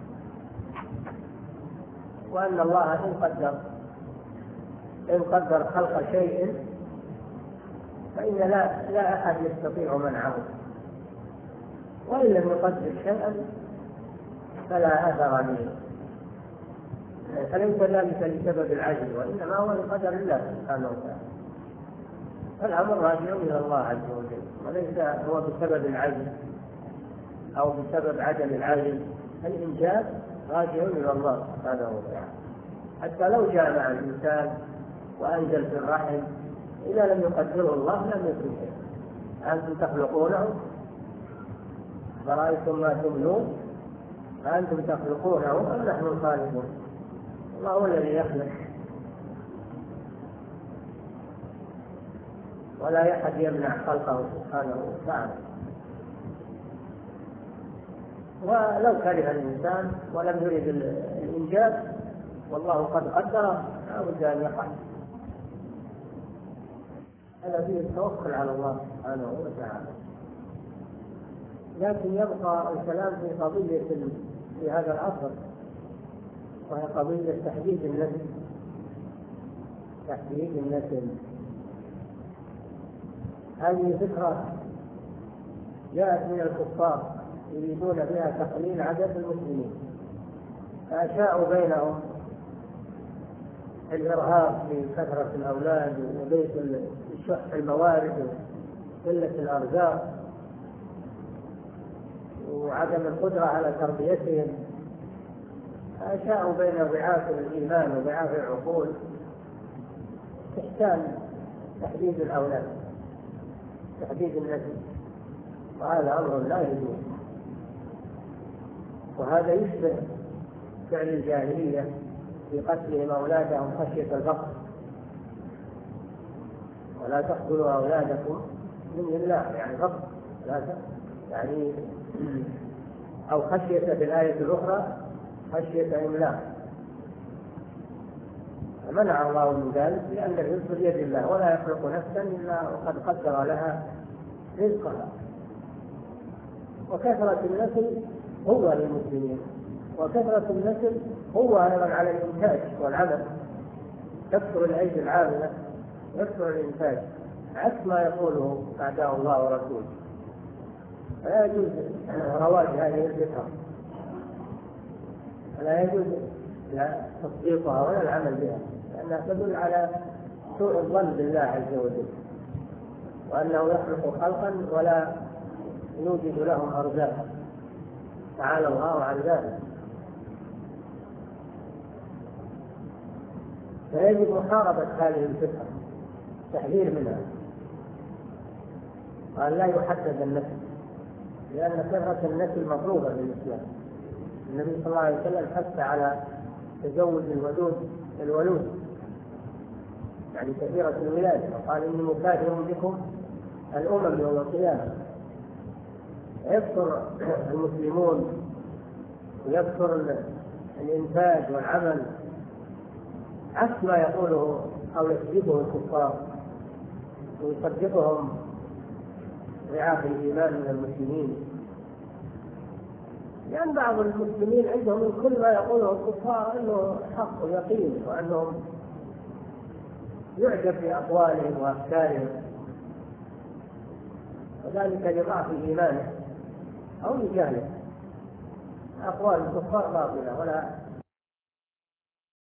وأن الله إن قدر إن قدر خلق شيء فإن لا لا أحد يستطيع منعه، وإن لم يقدر شيئا فلا أثر منه، فليس ذلك لسبب العجز، وإنما هو لقدر الله سبحانه وتعالى، فالأمر راجع إلى الله عز وجل، وليس هو بسبب العجز أو بسبب عدم العدل، الإنجاب راجع إلى الله سبحانه وتعالى. حتى لو جامع الإنسان وأنزل في الرحم، إذا لم يقدره الله لم يكن شيء. أنتم تخلقونه فرأيتم ما تمنون أنتم تخلقونه أم نحن الخالقون؟ الله هو الذي يخلق، ولا أحد يمنع خلقه سبحانه وتعالى. ولو كره الإنسان ولم يرد الإنجاب والله قد قدر لا بد أن يقع. هذا فيه التوكل على الله سبحانه وتعالى. لكن يبقى الكلام في قضية في هذا العصر، وهي قضية تحديد النسل. تحديد النسل هذه فكرة جاءت من الكفار يريدون بها تقليل عدد المسلمين، فأشاءوا بينهم الإرهاب في كثرة الأولاد وبيت الشح الموارد وقلة الأرزاق وعدم القدرة على تربيتهم. فأشاءوا بين ضعاف الإيمان وضعاف العقول استحسان تحديد الأولاد، تحديد النسل، وهذا أمر لا يجوز. وهذا يشبه فعل الجاهلية في قتلهم أولادهم خشية الفقر. ولا تقتلوا أولادكم من الله، يعني فقر، لا يعني أو خشية في الآية الأخرى خشية إملاق. منع الله من ذلك لأن الرزق بيد الله، ولا يخلق نفسا إلا وقد قدر لها رزقها. وكثرة النسل هو للمسلمين، وكثرة النسل هو أيضا على الإنتاج والعمل. تكثر الأيدي العاملة، يكثر الإنتاج، عكس ما يقوله أعداء الله ورسوله. فلا يجوز رواج هذه الفكرة، لا يجوز تصديقها ولا العمل بها، لأنها تدل على سوء الظن بالله عز وجل، وأنه يخلق خلقا ولا يوجد لهم أرزاقا، تعالى الله عن ذلك. فيجب محاربة هذه الفكرة، تحذير منها، وأن لا يحدد النسل، لأن كثرة النسل مطلوبة في الإسلام. النبي صلى الله عليه وسلم حث على تزوج الودود الولود، يعني كثيرة الولادة، وقال إني مكافر بكم الأمم يوم القيامة. يكثر المسلمون ويكثر الإنتاج والعمل عكس ما يقوله أو يكذبه الكفار ويصدقهم ضعاف الإيمان من المسلمين. لأن بعض المسلمين عندهم من كل ما يقوله الكفار أنه حق ويقين، وأنهم يعجب بأقوالهم وأفكارهم، وذلك لضعف إيمانه أو لجهله. أقوال الكفار باطلة ولا